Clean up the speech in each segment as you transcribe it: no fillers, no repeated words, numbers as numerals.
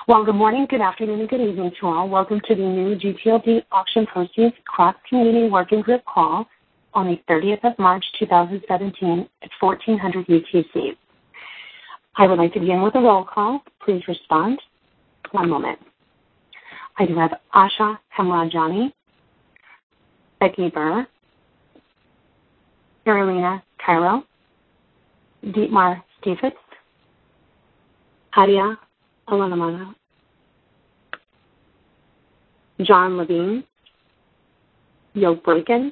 Well, good morning, good afternoon, and good evening to all. Welcome to the new GTLD auction proceeds cross-community working group call on the 30th of March, 2017 at 1400 UTC. I would like to begin with a roll call. Please respond. One moment. I do have Asha Hemrajani, Becky Burr, Carolina Cairo, Dietmar Stiefitz, Adia Alanamana, John Levine, Yoke Braken,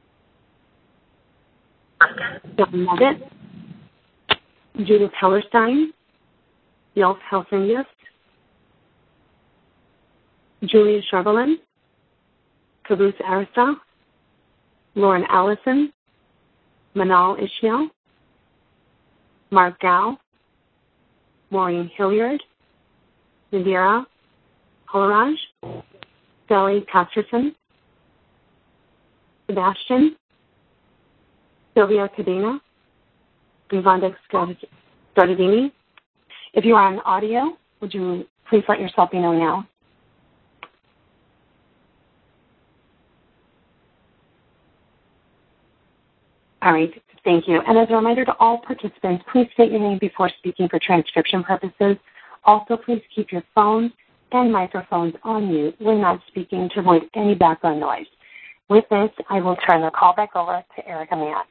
John Levitt, Judith Hellerstein, Yelf Helsingius, Julia Charbelin, Caboose Arista, Lauren Allison, Manal Ishmael, Mark Gao, Maureen Hilliard, Nadira Holaraj, Sally Casterson, Sebastian, Sylvia Cadena, and Vonda Scardini. If you are on audio, would you please let yourself be known now? All right, thank you. And as a reminder to all participants, please state your name before speaking for transcription purposes. Also, please keep your phones and microphones on mute when not speaking to avoid any background noise. With this, I will turn the call back over to Erica Mann.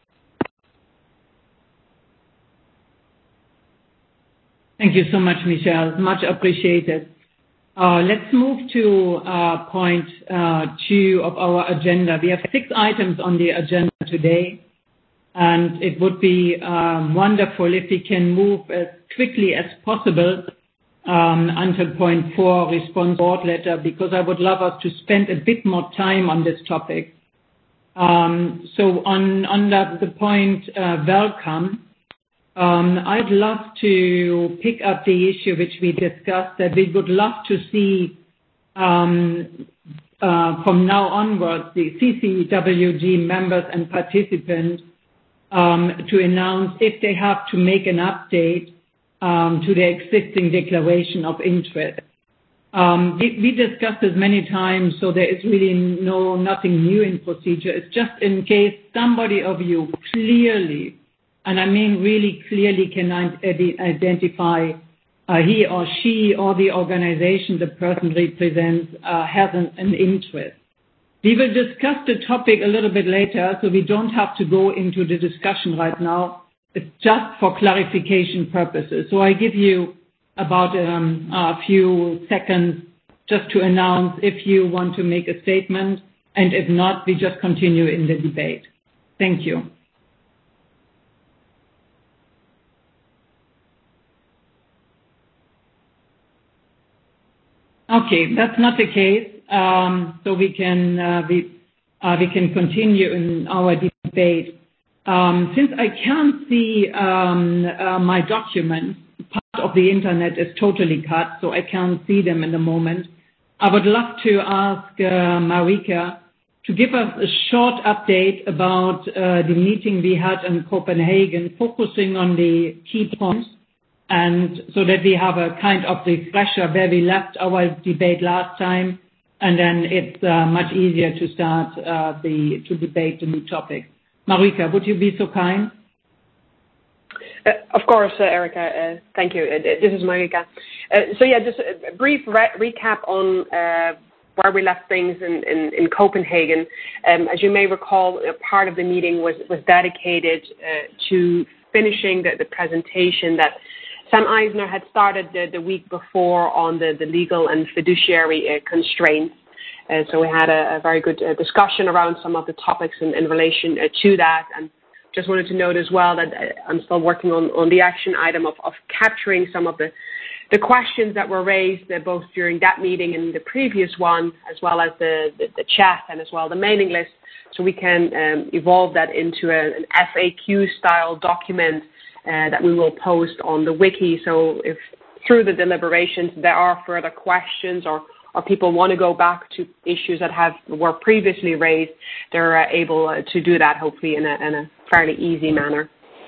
Thank you so much, Michelle. Much appreciated. Let's move to point 2 of our agenda. We have 6 items on the agenda today, and it would be wonderful if we can move as quickly as possible until point 4, response board letter, because I would love us to spend a bit more time on this topic. So on the point welcome, I'd love to pick up the issue which we discussed, that we would love to see from now onwards the CCWG members and participants to announce if they have to make an update to the existing declaration of interest. We discussed this many times, so there is really nothing new in procedure. It's just in case somebody of you clearly, and I mean really clearly, can identify he or she or the organization the person represents has an interest. We will discuss the topic a little bit later, so we don't have to go into the discussion right now. It's just for clarification purposes. So I give you about a few seconds just to announce if you want to make a statement, and if not, we just continue in the debate. Thank you. Okay, that's not the case. So we can continue in our debate. Since I can't see my documents, part of the internet is totally cut, so I can't see them in the moment. I would love to ask Marika to give us a short update about the meeting we had in Copenhagen, focusing on the key points, and so that we have a kind of refresher where we left our debate last time, and then it's much easier to start to debate the new topic. Marika, would you be so kind? Of course, Erica. Thank you. This is Marika. Just a brief recap on where we left things in Copenhagen. As you may recall, part of the meeting was dedicated to finishing the presentation that Sam Eisner had started the week before on the legal and fiduciary constraints. So we had a very good discussion around some of the topics in relation to that. And just wanted to note as well that I'm still working on the action item of capturing some of the questions that were raised both during that meeting and the previous one, as well as the chat and as well the mailing list, so we can evolve that into an FAQ-style document that we will post on the wiki. So if through the deliberations there are further questions or people want to go back to issues that were previously raised, they're able to do that hopefully in a fairly easy manner.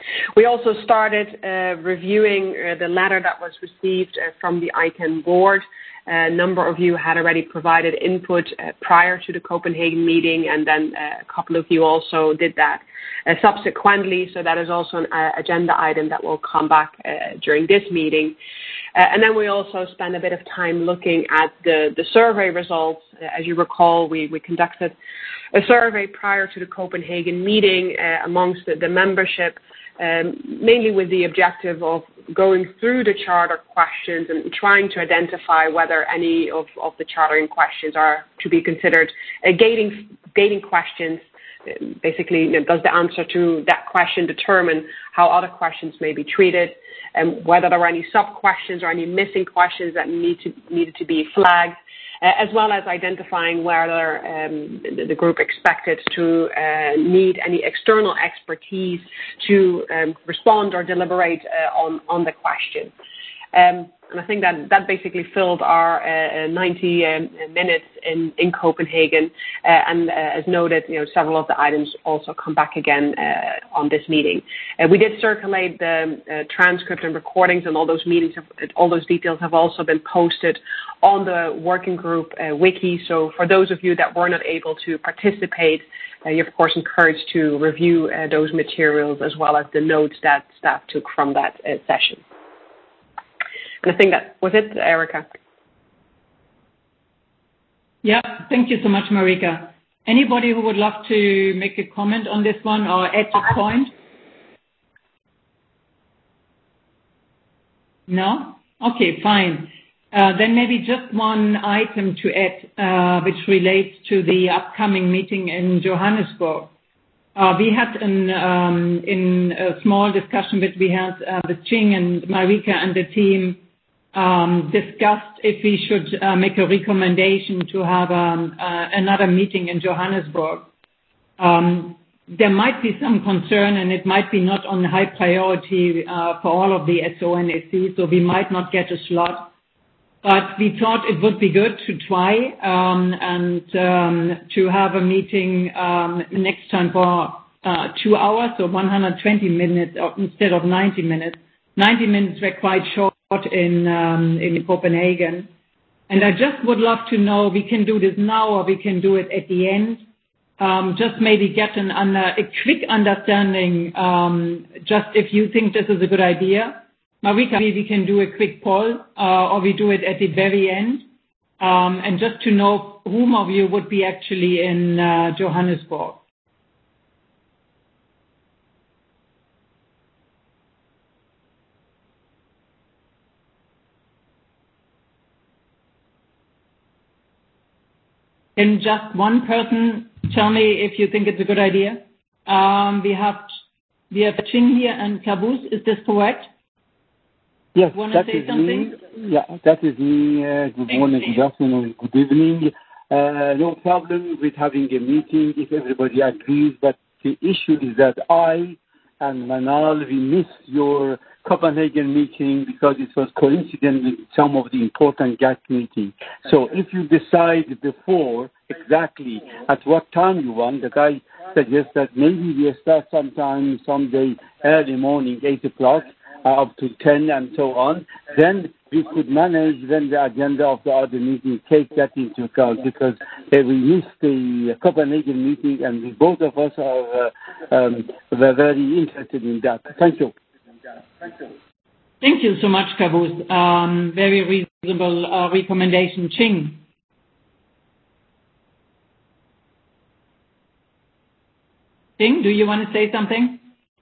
We also started reviewing the letter that was received from the ICANN board. A number of you had already provided input prior to the Copenhagen meeting, and then a couple of you also did that subsequently. So that is also an agenda item that will come back during this meeting. And then we also spent a bit of time looking at the survey results. As you recall, we conducted a survey prior to the Copenhagen meeting amongst the membership, mainly with the objective of going through the charter questions and trying to identify whether any of the chartering questions are to be considered gating questions. Basically, does the answer to that question determine how other questions may be treated, and whether there are any sub-questions or any missing questions that needed to be flagged, as well as identifying whether the group expected to need any external expertise to respond or deliberate on the question. And I think that basically filled our 90 minutes in Copenhagen. And as noted, several of the items also come back again on this meeting. We did circulate the transcript and recordings, and all those meetings, all those details have also been posted on the working group wiki. So for those of you that were not able to participate, you're of course encouraged to review those materials as well as the notes that staff took from that session. And I think that was it, Erica. Yeah, thank you so much, Marika. Anybody who would love to make a comment on this one or add a point? No? Okay, fine. Then maybe just one item to add, which relates to the upcoming meeting in Johannesburg. We had in a small discussion that we had with Ching and Marika and the team discussed if we should make a recommendation to have another meeting in Johannesburg. There might be some concern, and it might be not on high priority for all of the SONSC, so we might not get a slot. But we thought it would be good to try and to have a meeting next time for 2 hours, so 120 minutes instead of 90 minutes. 90 minutes were quite short in Copenhagen. And I just would love to know, we can do this now or we can do it at the end. Just maybe get a quick understanding, just if you think this is a good idea. Marika, maybe we can do a quick poll, or we do it at the very end. And just to know whom of you would be actually in Johannesburg. Can just one person tell me if you think it's a good idea? We have Ching here and Caboose. Is this correct? Yes, that is something? me. Yeah, that is me. Good morning, good afternoon, good evening. No problem with having a meeting if everybody agrees, but the issue is that I and Manal, we missed your Copenhagen meeting because it was coincident with some of the important GATT meetings. So if you decide before exactly at what time you want, that I suggest that maybe we start someday early morning, 8 o'clock, up to 10 and so on, then we could manage then the agenda of the other meeting, take that into account, because we missed the Copenhagen meeting and we, both of us are were very interested in that. Thank you. Thank you so much, Caboose. Very reasonable recommendation. Ching. Ching, do you want to say something?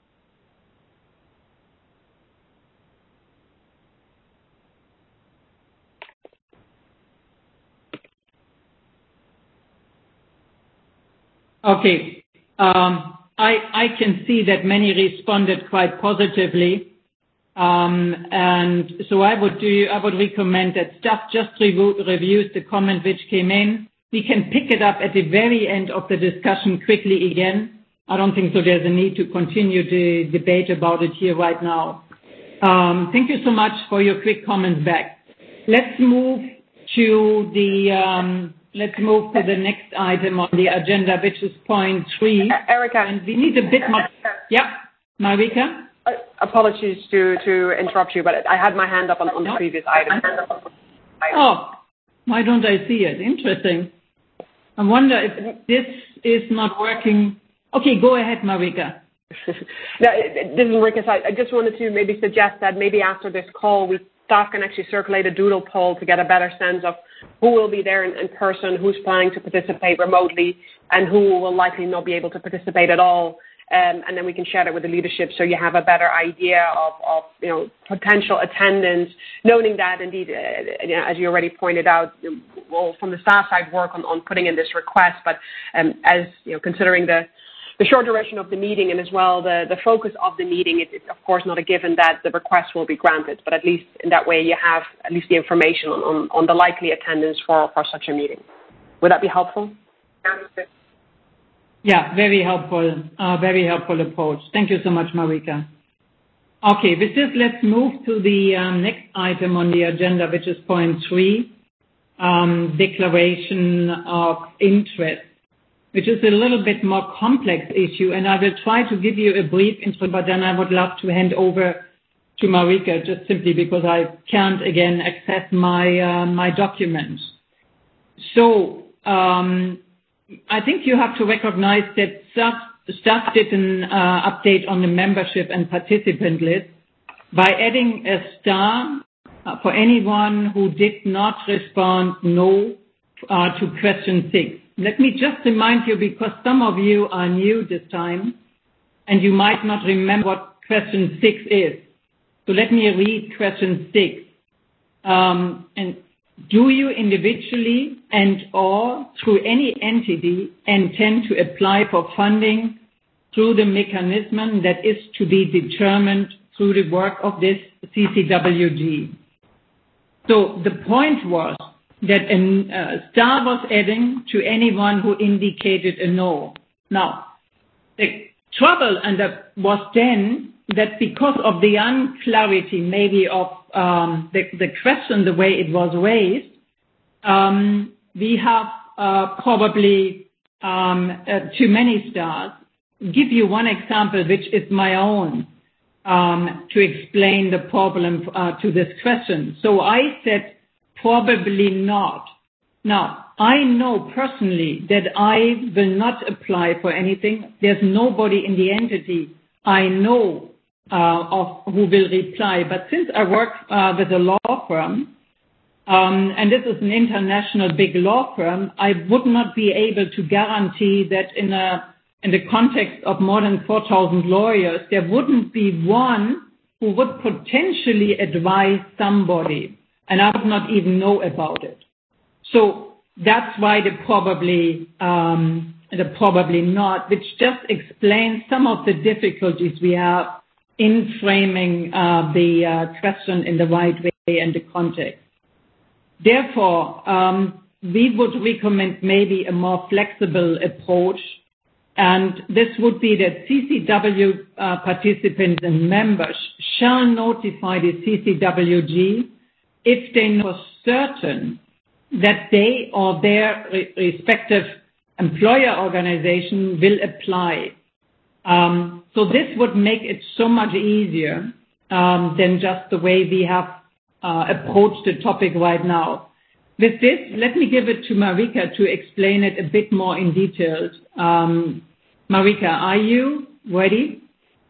Okay. I can see that many responded quite positively. And so I would recommend that staff just reviews the comment which came in. We can pick it up at the very end of the discussion quickly again. I don't think so there's a need to continue the debate about it here right now. Thank you so much for your quick comments back. Let's move to the next item on the agenda, which is point 3. Erica. And we need a bit more. Yeah, Marika? Apologies to interrupt you, but I had my hand up on the previous item. Oh, why don't I see it? Interesting. I wonder if this is not working. Okay, go ahead, Marika. No, this is Marika. I just wanted to maybe suggest that maybe after this call, staff can actually circulate a doodle poll to get a better sense of who will be there in person, who's planning to participate remotely, and who will likely not be able to participate at all. And then we can share that with the leadership so you have a better idea of potential attendance, noting that indeed, as you already pointed out, we'll from the staff side work on putting in this request, but as considering the short duration of the meeting and as well the focus of the meeting, it's of course not a given that the request will be granted, but at least in that way you have at least the information on the likely attendance for such a meeting. Would that be helpful? Yeah, very helpful approach. Thank you so much, Marika. Okay, with this, let's move to the next item on the agenda, which is point 3, declaration of interest, which is a little bit more complex issue, and I will try to give you a brief intro, but then I would love to hand over to Marika, just simply because I can't again access my documents. So, I think you have to recognize that staff did an update on the membership and participant list by adding a star for anyone who did not respond no to question 6. Let me just remind you, because some of you are new this time and you might not remember what question 6 is. So let me read question 6. And do you individually and or through any entity intend to apply for funding through the mechanism that is to be determined through the work of this CCWG? So the point was that a star was adding to anyone who indicated a no. Now, the trouble was then that because of the unclarity maybe of the question, the way it was raised, we have probably too many stars. Give you one example, which is my own, to explain the problem to this question. So I said probably not. Now, I know personally that I will not apply for anything. There's nobody in the entity I know of who will reply. But since I work with a law firm, and this is an international big law firm, I would not be able to guarantee that in the context of more than 4,000 lawyers, there wouldn't be one who would potentially advise somebody, and I would not even know about it. So that's why the probably not, which just explains some of the difficulties we have in framing the question in the right way and the context. Therefore, we would recommend maybe a more flexible approach, and this would be that CCW participants and members shall notify the CCWG if they know for certain that they or their respective employer organization will apply. So this would make it so much easier than just the way we have approached the topic right now. With this, let me give it to Marika to explain it a bit more in detail. Marika, are you ready?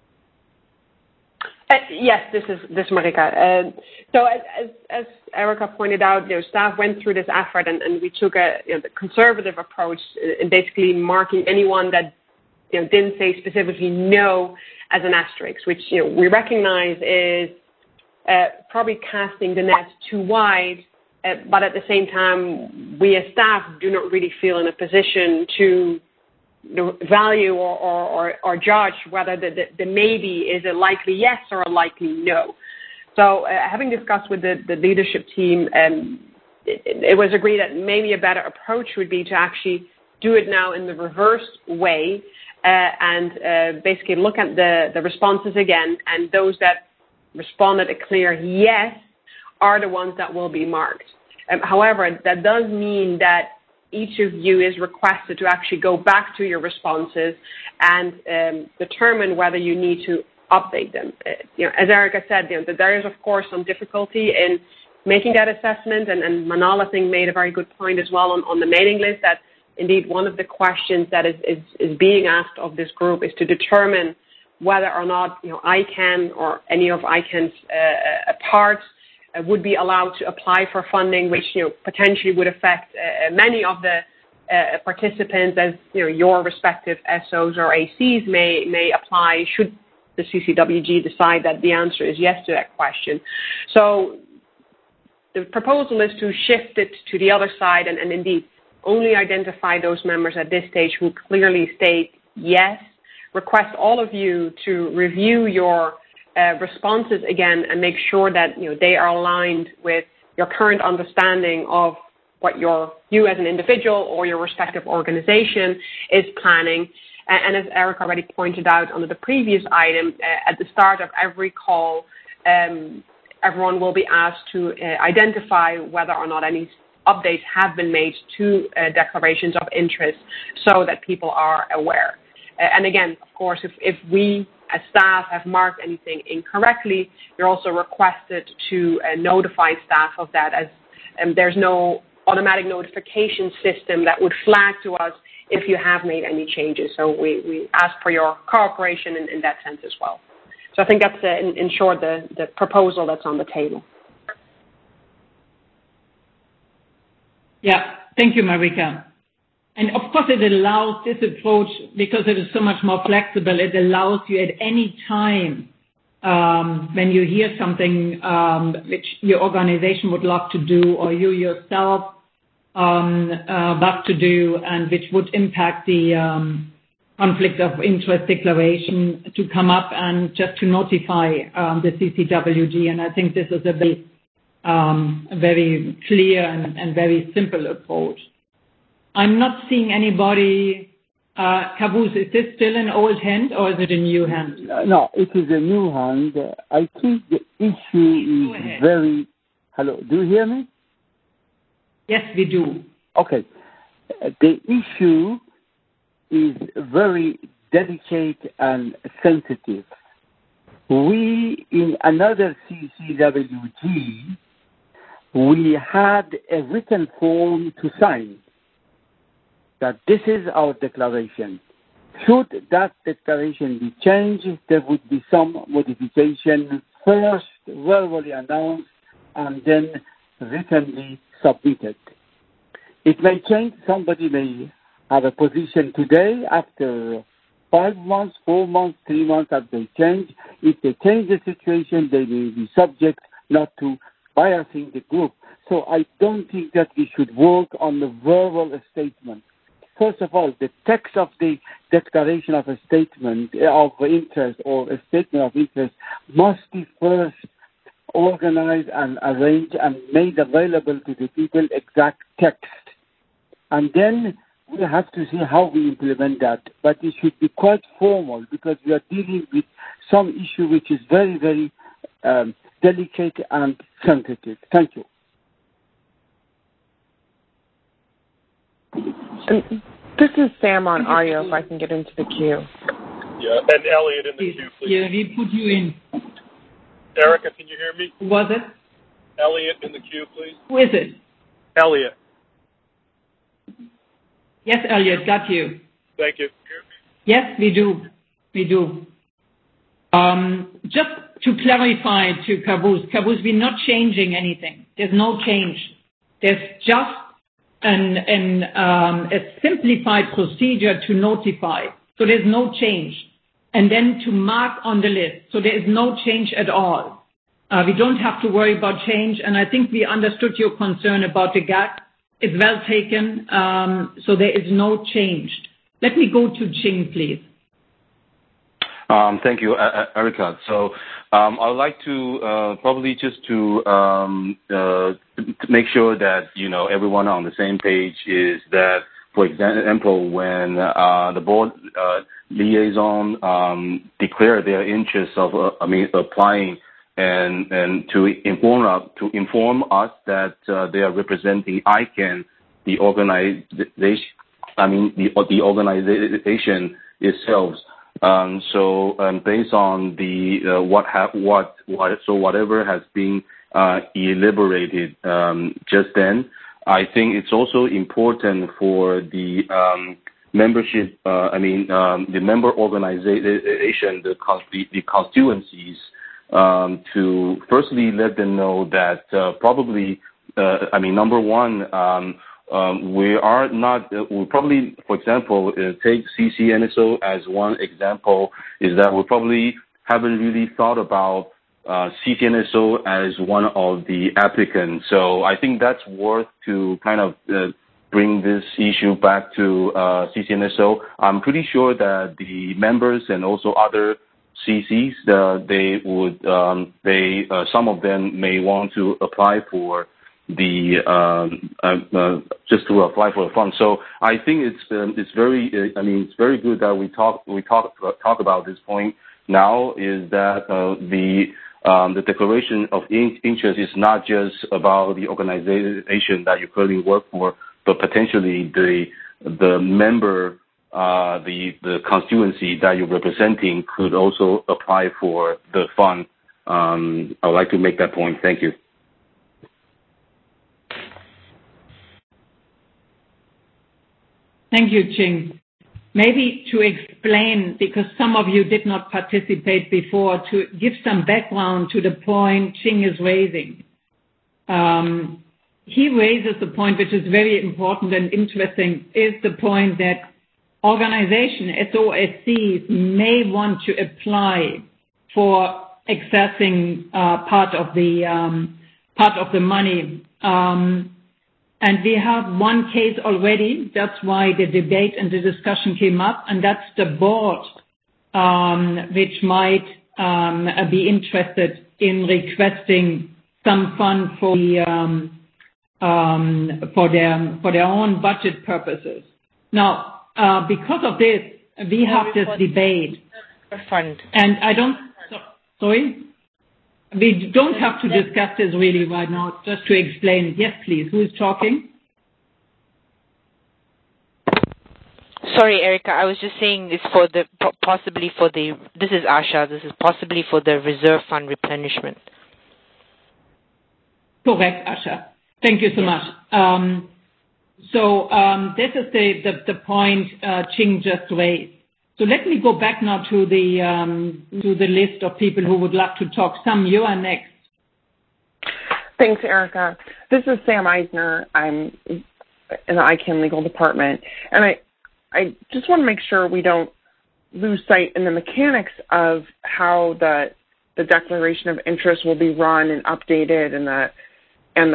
Yes, this is Marika. So as Erica pointed out, staff went through this effort and we took a the conservative approach in basically marking anyone that didn't say specifically no as an asterisk, which we recognize is probably casting the net too wide, but at the same time, we as staff do not really feel in a position to value or judge whether the maybe is a likely yes or a likely no. So having discussed with the leadership team, it was agreed that maybe a better approach would be to actually do it now in the reverse way and basically look at the responses again, and those that responded a clear yes are the ones that will be marked. However, that does mean that each of you is requested to actually go back to your responses and determine whether you need to update them. As Erica said, there is of course some difficulty in making that assessment, and Manal, I think, made a very good point as well on the mailing list that indeed one of the questions that is being asked of this group is to determine whether or not ICANN or any of ICANN's parts would be allowed to apply for funding, which potentially would affect many of the participants, as your respective SOs or ACs may apply should the CCWG decide that the answer is yes to that question. So the proposal is to shift it to the other side and indeed only identify those members at this stage who clearly state yes. Request all of you to review your responses again and make sure that they are aligned with your current understanding of what you as an individual or your respective organization is planning. And as Eric already pointed out under the previous item, at the start of every call, everyone will be asked to identify whether or not any updates have been made to declarations of interest so that people are aware. And again, of course, if we as staff have marked anything incorrectly, you're also requested to notify staff of that, as there's no automatic notification system that would flag to us if you have made any changes. So we ask for your cooperation in that sense as well. So I think that's, in short, the proposal that's on the table. Yeah, thank you, Marika. And of course it allows this approach, because it is so much more flexible, it allows you at any time when you hear something which your organization would love to do or you yourself love to do and which would impact the conflict of interest declaration, to come up and just to notify the CCWG. And I think this is a very clear and very simple approach. I'm not seeing anybody. Qaboos, is this still an old hand or is it a new hand? No, it is a new hand. I think the issue is very... Hello, do you hear me? Yes, we do. Okay. The issue is very delicate and sensitive. We, in another CCWG, we had a written form to sign that this is our declaration. Should that declaration be changed, there would be some modification, first verbally announced and then writtenly submitted. It may change. Somebody may have a position today after 5 months, 4 months, 3 months after they change. If they change the situation, they may be subject not to biasing the group. So I don't think that we should work on the verbal statement. First of all, the text of the declaration of a statement of interest or a statement of interest must be first organized and arranged and made available to the people, exact text. And then we have to see how we implement that. But it should be quite formal, because we are dealing with some issue which is very, very delicate and sensitive. Thank you. This is Sam on audio, if I can get into the queue. Yeah, and Elliot in the queue, please. Yeah, we put you in. Erica, can you hear me? Who was it? Elliot in the queue, please. Who is it? Elliot. Yes, Elliot, got you. Thank you. Yes, we do. We do. Just to clarify to Qaboos, we're not changing anything. There's no change. There's just a simplified procedure to notify. So there's no change. And then to mark on the list. So there is no change at all. We don't have to worry about change. And I think we understood your concern about the gap. It's well taken. So there is no change. Let me go to Ching, please. Thank you, Erica. So I would like to probably just to make sure that, everyone on the same page is that, for example, when the board liaison declare their interest of applying and to inform us that they are representing ICANN, the organization, the organization itself, Based on the whatever has been elaborated just then, I think it's also important for the membership. The member organization, the constituencies, to firstly let them know that probably. Number one, we are not. We probably, for example, take CCNSO as one example, is that we probably haven't really thought about CCNSO as one of the applicants. So I think that's worth to kind of bring this issue back to CCNSO. I'm pretty sure that the members and also other CCs, some of them may want to apply for just to apply for the fund. So I think it's very good that we talk about this point now, is that the declaration of interest is not just about the organization that you currently work for, but potentially the member, the constituency that you're representing could also apply for the fund. I would like to make that point. Thank you. Thank you, Ching. Maybe to explain, because some of you did not participate before, to give some background to the point Ching is raising. He raises the point, which is very important and interesting, is the point that organizations, SOSCs, may want to apply for accessing part of the money. And we have one case already. That's why the debate and the discussion came up, and that's the board, which might be interested in requesting some fund for their own budget purposes. Now, because of this, we have this debate. Fund. And sorry? We don't have to discuss this really right now, just to explain. Yes, please. Who is talking? Sorry, Erica. I was just saying it's for this is Asha. This is possibly for the reserve fund replenishment. Correct, Asha. Thank you so much. This is the point Ching just raised. So let me go back now to the list of people who would like to talk. Sam, you are next. Thanks, Erica. This is Sam Eisner. I'm in the ICANN legal department, and I just want to make sure we don't lose sight in the mechanics of how the declaration of interest will be run and updated, and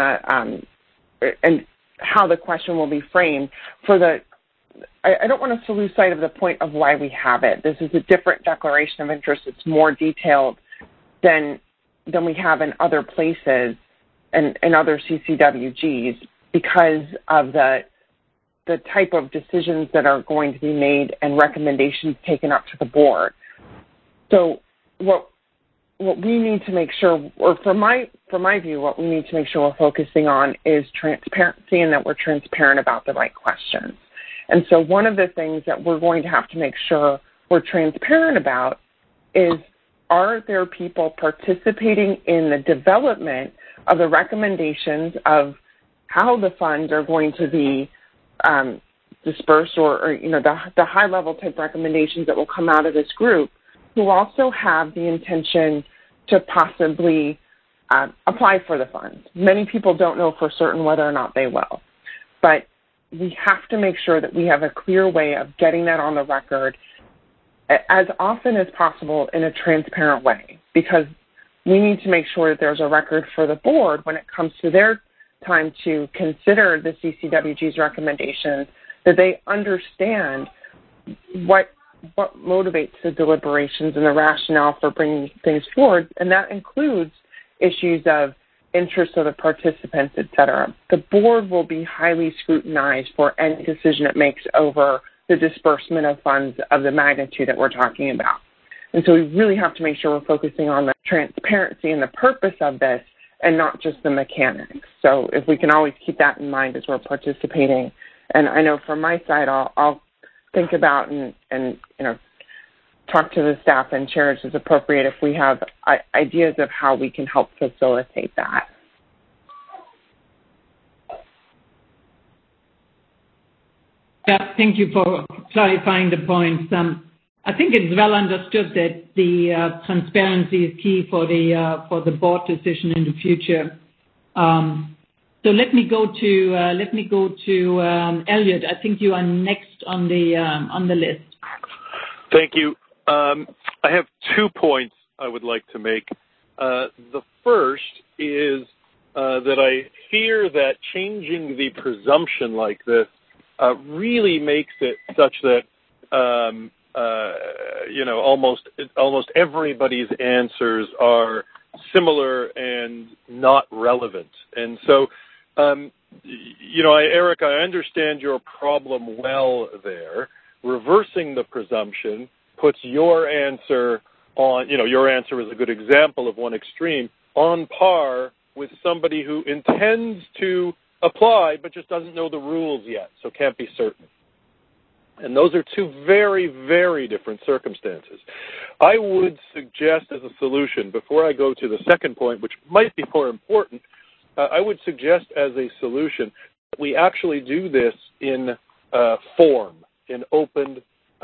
how the question will be framed. I don't want us to lose sight of the point of why we have it. This is a different declaration of interest. It's more detailed than we have in other places and other CCWGs because of the type of decisions that are going to be made and recommendations taken up to the board. So what we need to make sure, or from my view, what we need to make sure we're focusing on is transparency, and that we're transparent about the right questions. And so one of the things that we're going to have to make sure we're transparent about is, are there people participating in the development of the recommendations of how the funds are going to be dispersed, or the high-level type recommendations that will come out of this group, who also have the intention to possibly apply for the funds. Many people don't know for certain whether or not they will. But we have to make sure that we have a clear way of getting that on the record as often as possible in a transparent way, because we need to make sure that there's a record for the board when it comes to their time to consider the CCWG's recommendations, that they understand what motivates the deliberations and the rationale for bringing things forward, and that includes issues of interest of the participants, et cetera. The board will be highly scrutinized for any decision it makes over the disbursement of funds of the magnitude that we're talking about. And so we really have to make sure we're focusing on the transparency and the purpose of this, and not just the mechanics. So if we can always keep that in mind as we're participating. And I know from my side, I'll think about and talk to the staff and chairs as appropriate if we have ideas of how we can help facilitate that. Yeah, thank you for clarifying the points. I think it's well understood that the transparency is key for the board decision in the future. So let me go to Elliot. I think you are next on the list. Thank you. I have 2 points I would like to make. The first is that I fear that changing the presumption like this really makes it such that almost everybody's answers are similar and not relevant. And so, Eric, I understand your problem well there. Reversing the presumption puts your answer on, your answer is a good example of one extreme, on par with somebody who intends to apply but just doesn't know the rules yet, so can't be certain. And those are 2 very, very different circumstances. I would suggest as a solution, before I go to the second point, which might be more important, I would suggest as a solution that we actually do this in form, in open,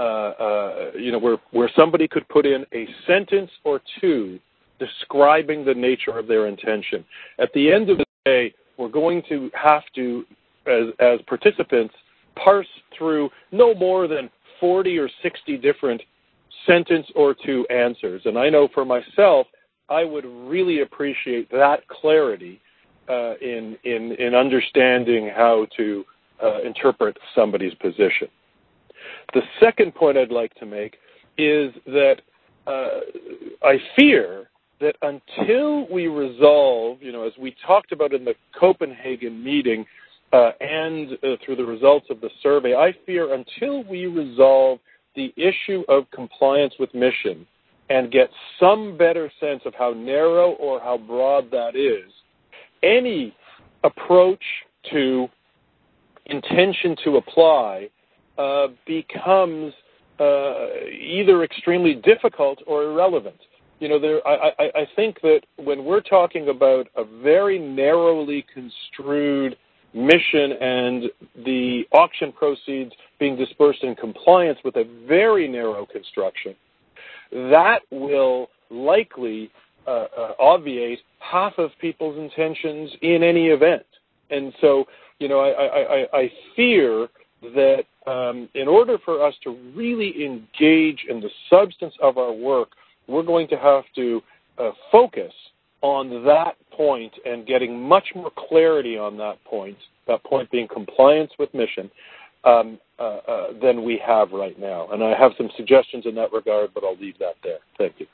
where somebody could put in a sentence or 2 describing the nature of their intention. At the end of the day, we're going to have to, as participants, parse through no more than 40 or 60 different sentence or 2 answers. And I know for myself, I would really appreciate that clarity in understanding how to interpret somebody's position. The second point I'd like to make is that I fear that until we resolve, as we talked about in the Copenhagen meeting and through the results of the survey, I fear until we resolve the issue of compliance with mission and get some better sense of how narrow or how broad that is, any approach to intention to apply becomes either extremely difficult or irrelevant. I think that when we're talking about a very narrowly construed mission and the auction proceeds being dispersed in compliance with a very narrow construction, that will likely obviate half of people's intentions in any event. And so, I fear that in order for us to really engage in the substance of our work, we're going to have to focus on that point and getting much more clarity on that point being compliance with mission, than we have right now. And I have some suggestions in that regard, but I'll leave that there. Thank you.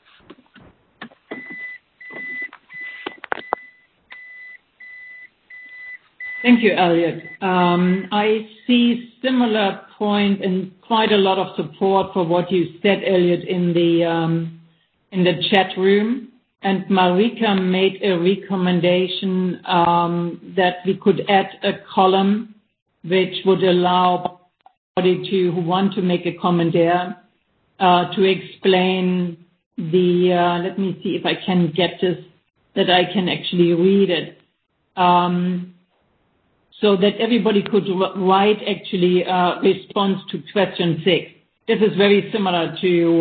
Thank you, Elliot. I see similar point and quite a lot of support for what you said, Elliot, in the chat room. And Marika made a recommendation that we could add a column which would allow anybody who want to make a comment there to explain let me see if I can get this, that I can actually read it. So that everybody could write actually response to question 6. This is very similar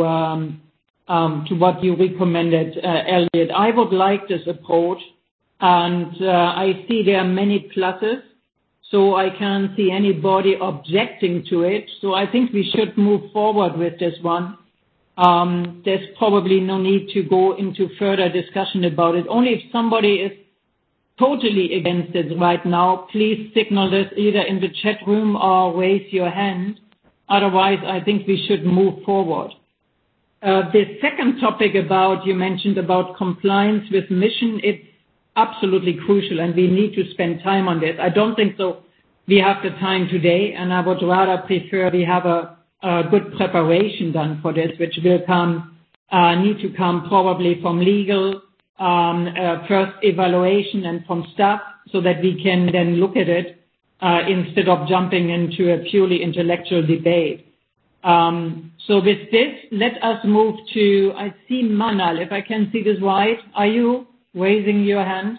to what you recommended, Elliot. I would like this approach, and I see there are many pluses, so I can't see anybody objecting to it. So I think we should move forward with this one. There's probably no need to go into further discussion about it. Only if somebody is totally against it right now, please signal this either in the chat room or raise your hand. Otherwise, I think we should move forward. The second topic you mentioned about compliance with mission, it's absolutely crucial, and we need to spend time on this. I don't think so we have the time today, and I would rather prefer we have a good preparation done for this, which will need to come probably from legal, first evaluation and from staff, so that we can then look at it instead of jumping into a purely intellectual debate. So with this, let us move to, I see Manal, if I can see this right. Are you raising your hand?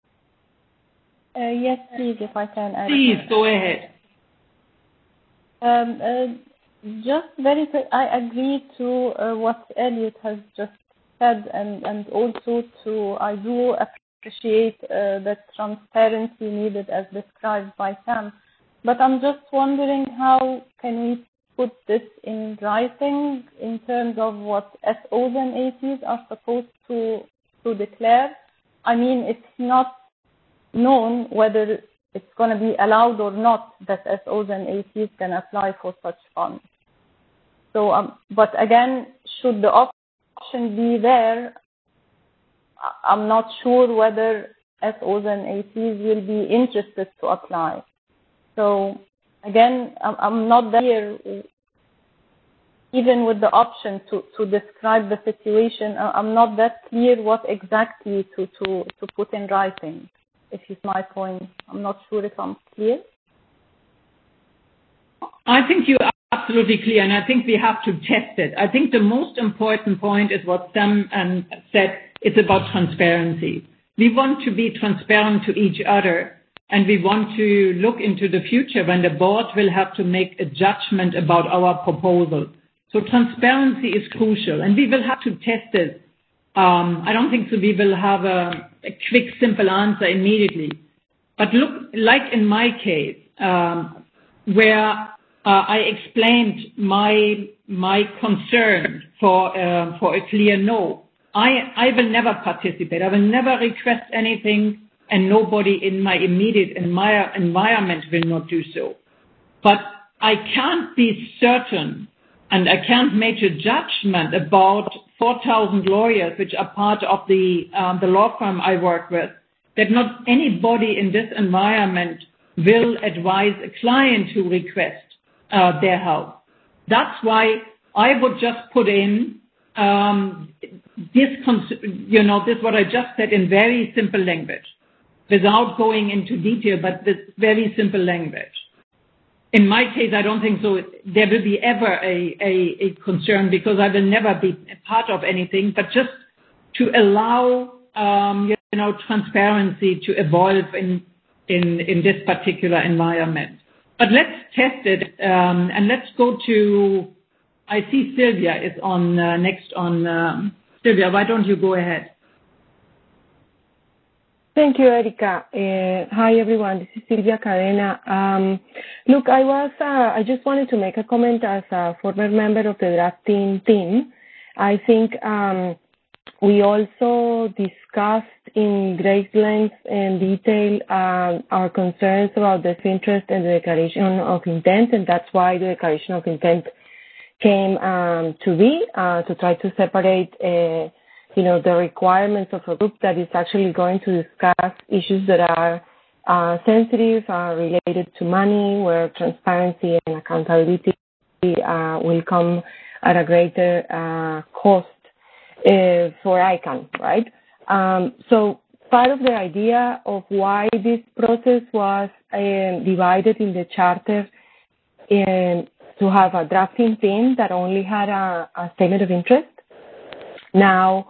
Yes, please, if I can. Please, go ahead. Just very quick, I agree to what Elliot has just said, and also I do appreciate the transparency needed as described by Sam. But I'm just wondering, how can we put this in writing in terms of what SOs and ACs are supposed to declare? I mean, it's not known whether it's going to be allowed or not that SOs and ACs can apply for such funds. So, but again, should the option be there, I'm not sure whether SOs and ACs will be interested to apply. So, again, I'm not there, even with the option to describe the situation. I'm not that clear what exactly to put in writing, if you see my point. I'm not sure if I'm clear. I think you are absolutely clear, and I think we have to test it. I think the most important point is what Sam said. It's about transparency. We want to be transparent to each other, and we want to look into the future when the board will have to make a judgment about our proposal. So transparency is crucial, and we will have to test it. I don't think so we will have a quick, simple answer immediately. But look, like in my case, where I explained my concern for a clear no. I will never participate. I will never request anything, and nobody in my immediate environment will not do so. But I can't be certain, and I can't make a judgment about 4,000 lawyers, which are part of the law firm I work with, that not anybody in this environment will advise a client who requests their help. That's why I would just put in this what I just said in very simple language, without going into detail, but with very simple language. In my case, I don't think so. There will be ever a concern, because I will never be a part of anything, but just to allow transparency to evolve in this particular environment. But let's test it, and let's go to. I see Sylvia is on next on. Sylvia, why don't you go ahead? Thank you, Erika. Hi, everyone. This is Sylvia Cadena. Look, I just wanted to make a comment as a former member of the drafting team. I think we also discussed in great length and detail our concerns about the interest and the declaration of intent, and that's why the declaration of intent came to be, to try to separate the requirements of a group that is actually going to discuss issues that are sensitive, related to money, where transparency and accountability will come at a greater cost for ICANN, right? So part of the idea of why this process was divided in the charter to have a drafting team that only had a statement of interest. Now,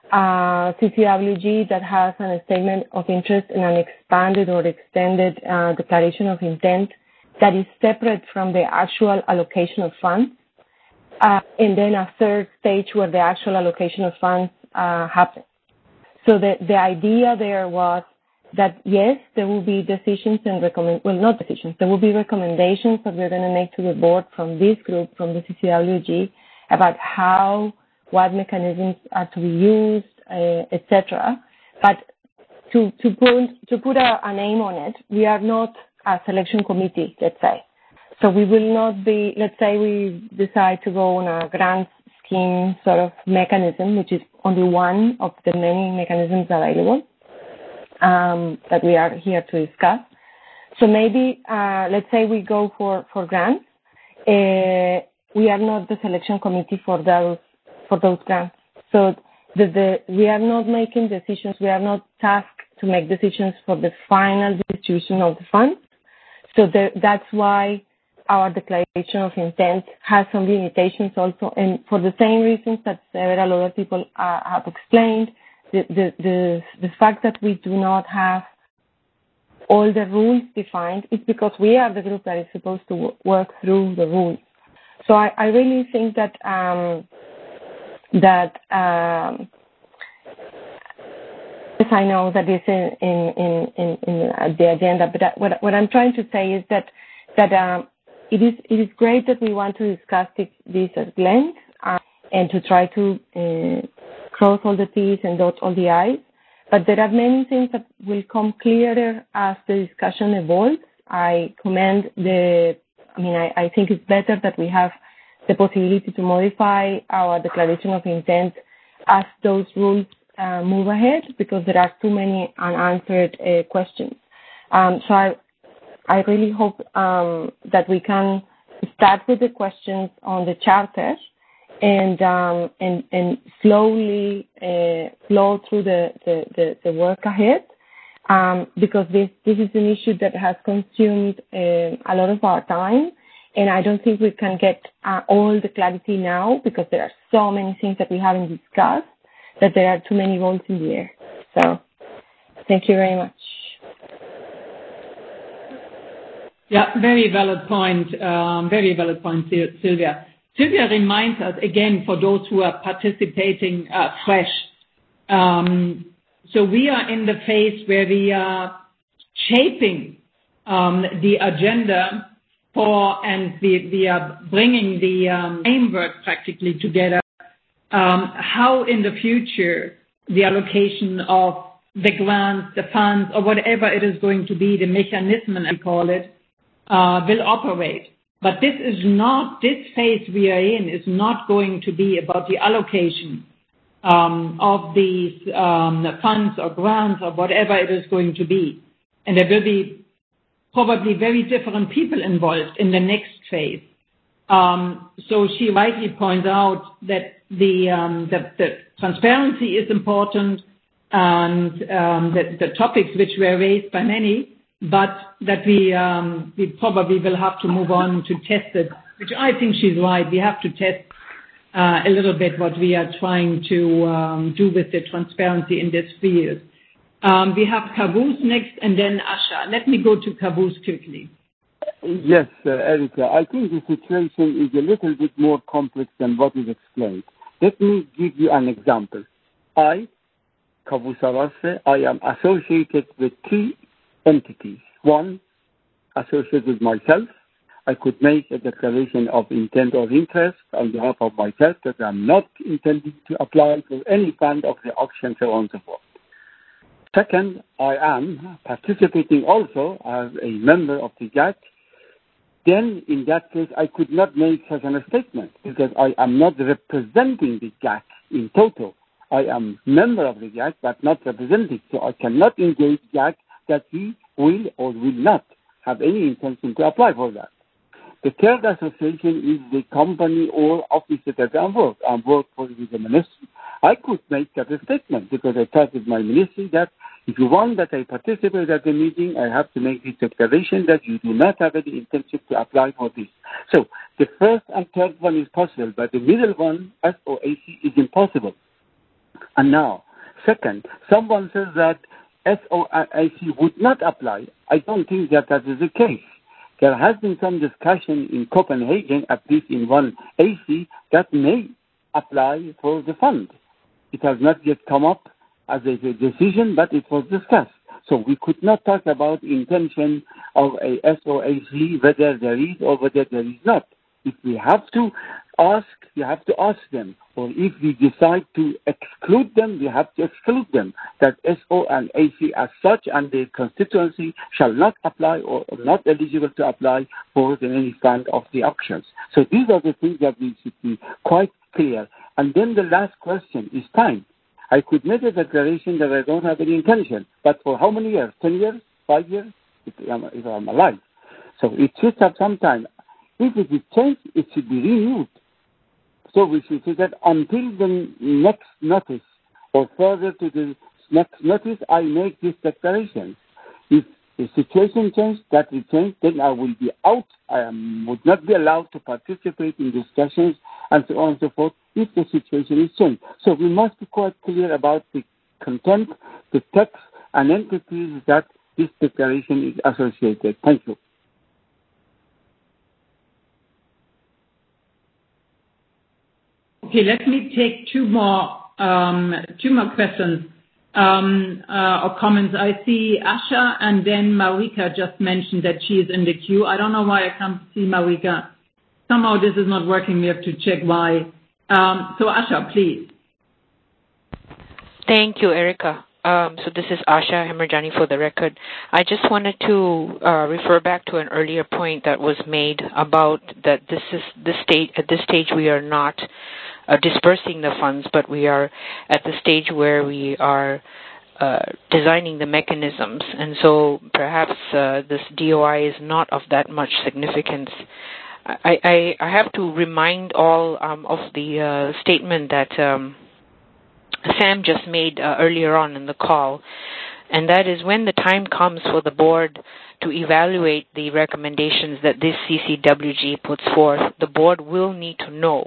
CCWG that has a statement of interest and an expanded or extended declaration of intent that is separate from the actual allocation of funds. And then a third stage where the actual allocation of funds happens. So the idea there was that, yes, there will be decisions and not decisions, there will be recommendations that we're going to make to the board from this group, from the CCWG, about what mechanisms are to be used, etc. But to put a name on it, we are not a selection committee, let's say. So we will not be, let's say we decide to go on a grant scheme sort of mechanism, which is only one of the many mechanisms available that we are here to discuss. So maybe, let's say we go for grants. We are not the selection committee for those grants. So we are not making decisions. We are not tasked to make decisions for the final distribution of the funds. So that's why our declaration of intent has some limitations also, and for the same reasons that several other people have explained, the fact that we do not have all the rules defined is because we are the group that is supposed to work through the rules. So I really think that yes, I know that is in the agenda, but what I'm trying to say is that it is great that we want to discuss this at length and to try to cross all the T's and dot all the I's. But there are many things that will come clearer as the discussion evolves. I think it's better that we have the possibility to modify our declaration of intent as those rules move ahead, because there are too many unanswered questions. So I really hope that we can start with the questions on the charter and slowly flow through the work ahead, because this is an issue that has consumed a lot of our time, and I don't think we can get all the clarity now, because there are so many things that we haven't discussed that there are too many balls in the air. So thank you very much. Yeah, very valid point. Very valid point, Sylvia. Sylvia reminds us again, for those who are participating fresh. So we are in the phase where we are shaping the agenda and we are bringing the framework practically together. How in the future the allocation of the grants, the funds, or whatever it is going to be, the mechanism, as we call it, will operate. But this phase we are in is not going to be about the allocation of these funds or grants or whatever it is going to be. And there will be probably very different people involved in the next phase. So she rightly points out that the transparency is important, and the topics which were raised by many, but that we probably will have to move on to test it, which I think she's right. We have to test a little bit what we are trying to do with the transparency in this field. We have Qaboos next, and then Asha. Let me go to Qaboos quickly. Yes, Erika. I think the situation is a little bit more complex than what is explained. Let me give you an example. I, Qaboos Arase, I am associated with three entities. One, associated with myself. I could make a declaration of intent or interest on behalf of myself that I'm not intending to apply for any fund of the auction, so on and so forth. Second, I am participating also as a member of the GAC. Then, in that case, I could not make such a statement because I am not representing the GAC in total. I am member of the GAC, but not representing. So I cannot engage GAC that he will or will not have any intention to apply for that. The third association is the company or office that I work for the ministry. I could make that a statement because I thought with my ministry that if you want that I participate at the meeting, I have to make this declaration that you do not have any intention to apply for this. So the first and third one is possible, but the middle one, SOAC, is impossible. And now, second, someone says that SOAC would not apply. I don't think that is the case. There has been some discussion in Copenhagen, at least in one AC, that may apply for the fund. It has not yet come up as a decision, but it was discussed. So we could not talk about intention of a SOAC, whether there is or whether there is not. If we have to ask, you have to ask them. Or if we decide to exclude them, we have to exclude them. That SO and AC as such and the constituency shall not apply or not eligible to apply for any fund of the auctions. So these are the things that we should be quite clear. And then the last question is time. I could make a declaration that I don't have any intention, but for how many years? 10 years? 5 years? If I'm alive. So it should have some time. If it is changed, it should be renewed. So we should say that until the next notice or further to the next notice, I make this declaration. If the situation changes, that will change, then I will be out. I would not be allowed to participate in discussions and so on and so forth if the situation is changed. So we must be quite clear about the content, the text, and entities that this declaration is associated. Thank you. Okay, let me take two more questions or comments. I see Asha and then Marika just mentioned that she is in the queue. I don't know why I can't see Marika. Somehow this is not working. We have to check why. So Asha, please. Thank you, Erica. So this is Asha Hemerjani for the record. I just wanted to refer back to an earlier point that was made about that at this stage we are not dispersing the funds, but we are at the stage where we are designing the mechanisms, and so perhaps this DOI is not of that much significance. I have to remind all of the statement that Sam just made earlier on in the call, and that is when the time comes for the board to evaluate the recommendations that this CCWG puts forth, the board will need to know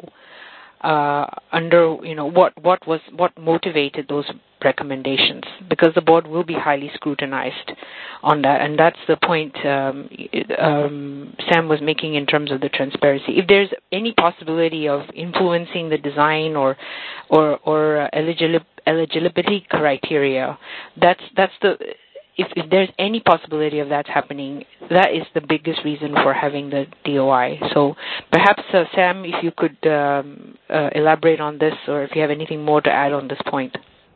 what motivated those recommendations, because the board will be highly scrutinized on that, and that's the point Sam was making in terms of the transparency. If there's any possibility of influencing the design or eligibility criteria, if there's any possibility of that happening, that is the biggest reason for having the DOI. So perhaps, Sam, if you could elaborate on this, or if you have anything more to add on this point.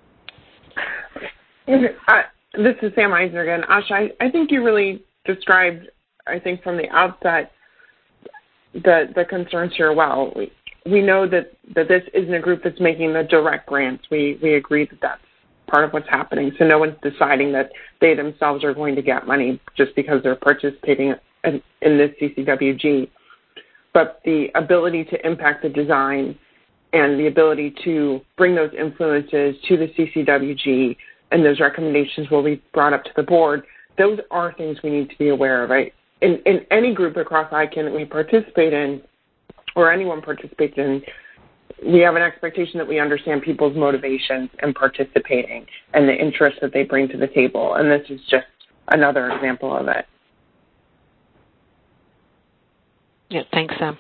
This is Sam Eisner again. Asha, I think you really described, I think from the outset, the concerns here well. We know that this isn't a group that's making the direct grants. We agree that that's part of what's happening. So no one's deciding that they themselves are going to get money just because they're participating in this CCWG. But the ability to impact the design and the ability to bring those influences to the CCWG and those recommendations will be brought up to the board, those are things we need to be aware of, right? In any group across ICANN that we participate in, or anyone participates in, we have an expectation that we understand people's motivations in participating and the interests that they bring to the table. And this is just another example of it. Yeah, thanks, Sam.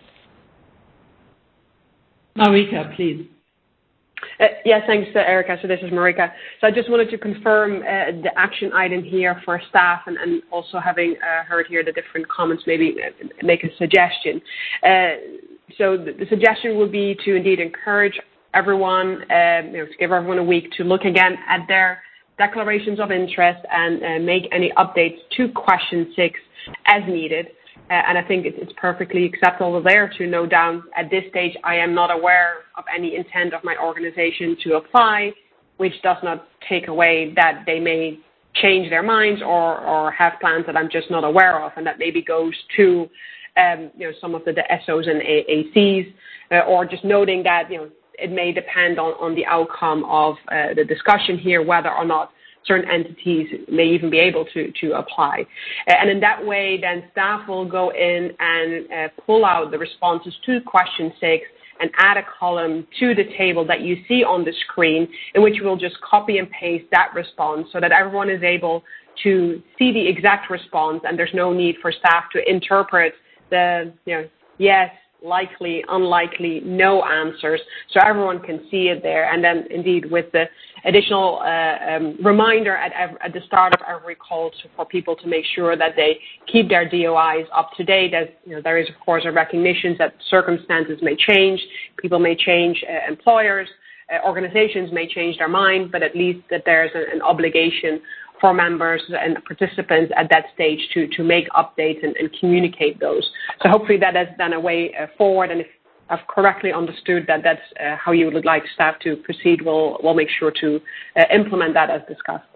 Marika, please. Yes, thanks, Erica. So this is Marika. So I just wanted to confirm the action item here for staff, and also having heard here the different comments, maybe make a suggestion. So the suggestion would be to indeed encourage everyone, to give everyone a week to look again at their declarations of interest and make any updates to question 6 as needed. And I think it's perfectly acceptable there to note down at this stage, I am not aware of any intent of my organization to apply, which does not take away that they may change their minds or have plans that I'm just not aware of, and that maybe goes to some of the SOs and ACs, or just noting that it may depend on the outcome of the discussion here whether or not certain entities may even be able to apply. And in that way, then staff will go in and pull out the responses to question 6 and add a column to the table that you see on the screen, in which we'll just copy and paste that response so that everyone is able to see the exact response, and there's no need for staff to interpret the yes, likely, unlikely, no answers, so everyone can see it there. And then indeed with the additional reminder at the start of every call for people to make sure that they keep their DOIs up to date, as there is of course a recognition that circumstances may change, people may change, employers, organizations may change their mind, but at least that there's an obligation for members and participants at that stage to make updates and communicate those. So hopefully that is then a way forward, and if I've correctly understood that that's how you would like staff to proceed, we'll make sure to implement that as discussed.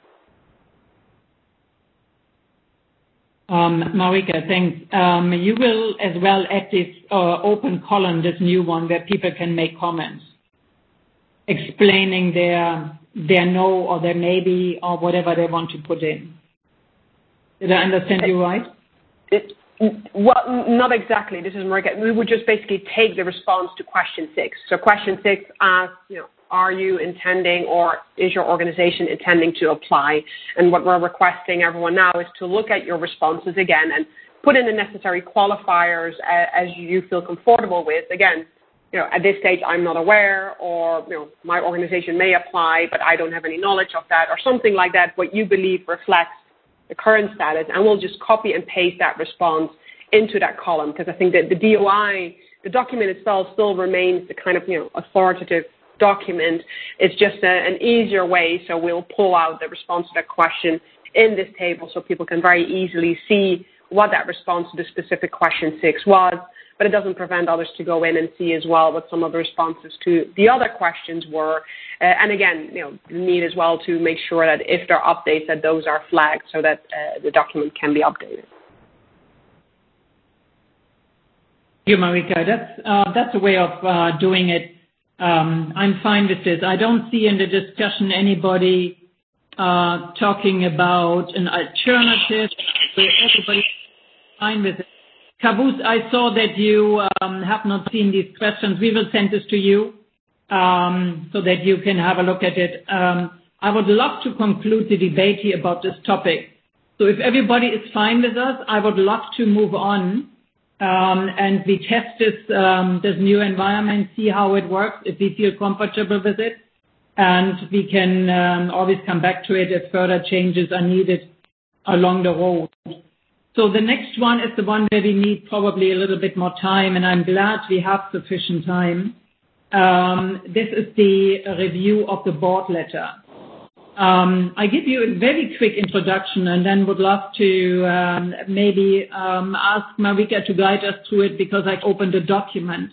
Marika, thanks. You will as well add this open column, this new one, where people can make comments explaining their no or their maybe or whatever they want to put in. Did I understand you right? Well, not exactly. This is Marika. We would just basically take the response to question 6. So question 6 asks, are you intending or is your organization intending to apply? And what we're requesting everyone now is to look at your responses again and put in the necessary qualifiers as you feel comfortable with. Again, at this stage, I'm not aware, or, my organization may apply, but I don't have any knowledge of that, or something like that, what you believe reflects the current status, and we'll just copy and paste that response into that column, because I think that the DOI, the document itself still remains the kind of, authoritative document. It's just an easier way, so we'll pull out the response to that question in this table so people can very easily see what that response to the specific question 6 was, but it doesn't prevent others to go in and see as well what some of the responses to the other questions were. And again, the need as well to make sure that if there are updates, that those are flagged so that the document can be updated. Thank you, Marika. That's a way of doing it. I'm fine with this. I don't see in the discussion anybody talking about an alternative where everybody's fine with it. Caboose, I saw that you have not seen these questions. We will send this to you so that you can have a look at it. I would love to conclude the debate here about this topic. So if everybody is fine with us, I would love to move on and we test this new environment, see how it works, if we feel comfortable with it. And we can always come back to it if further changes are needed along the road. So the next one is the one where we need probably a little bit more time, and I'm glad we have sufficient time. This is the review of the board letter. I give you a very quick introduction and then would love to maybe ask Marika to guide us through it because I opened the document.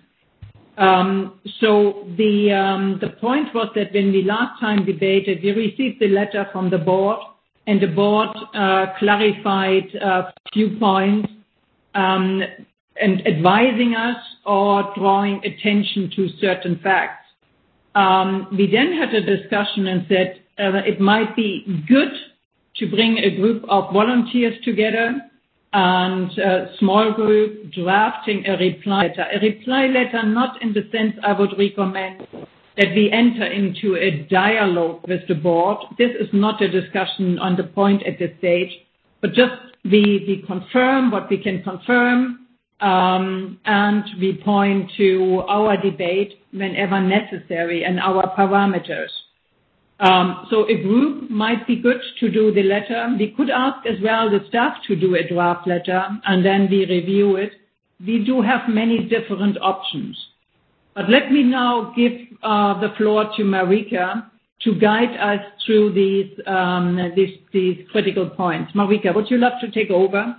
So the point was that when we last time debated, we received the letter from the board, and the board clarified a few points and advising us or drawing attention to certain facts. We then had a discussion and said it might be good to bring a group of volunteers together and a small group drafting a reply letter. A reply letter, not in the sense I would recommend that we enter into a dialogue with the board. This is not a discussion on the point at this stage, but just we confirm what we can confirm, and we point to our debate whenever necessary and our parameters. So a group might be good to do the letter. We could ask as well the staff to do a draft letter, and then we review it. We do have many different options. But let me now give the floor to Marika to guide us through these critical points. Marika, would you love to take over?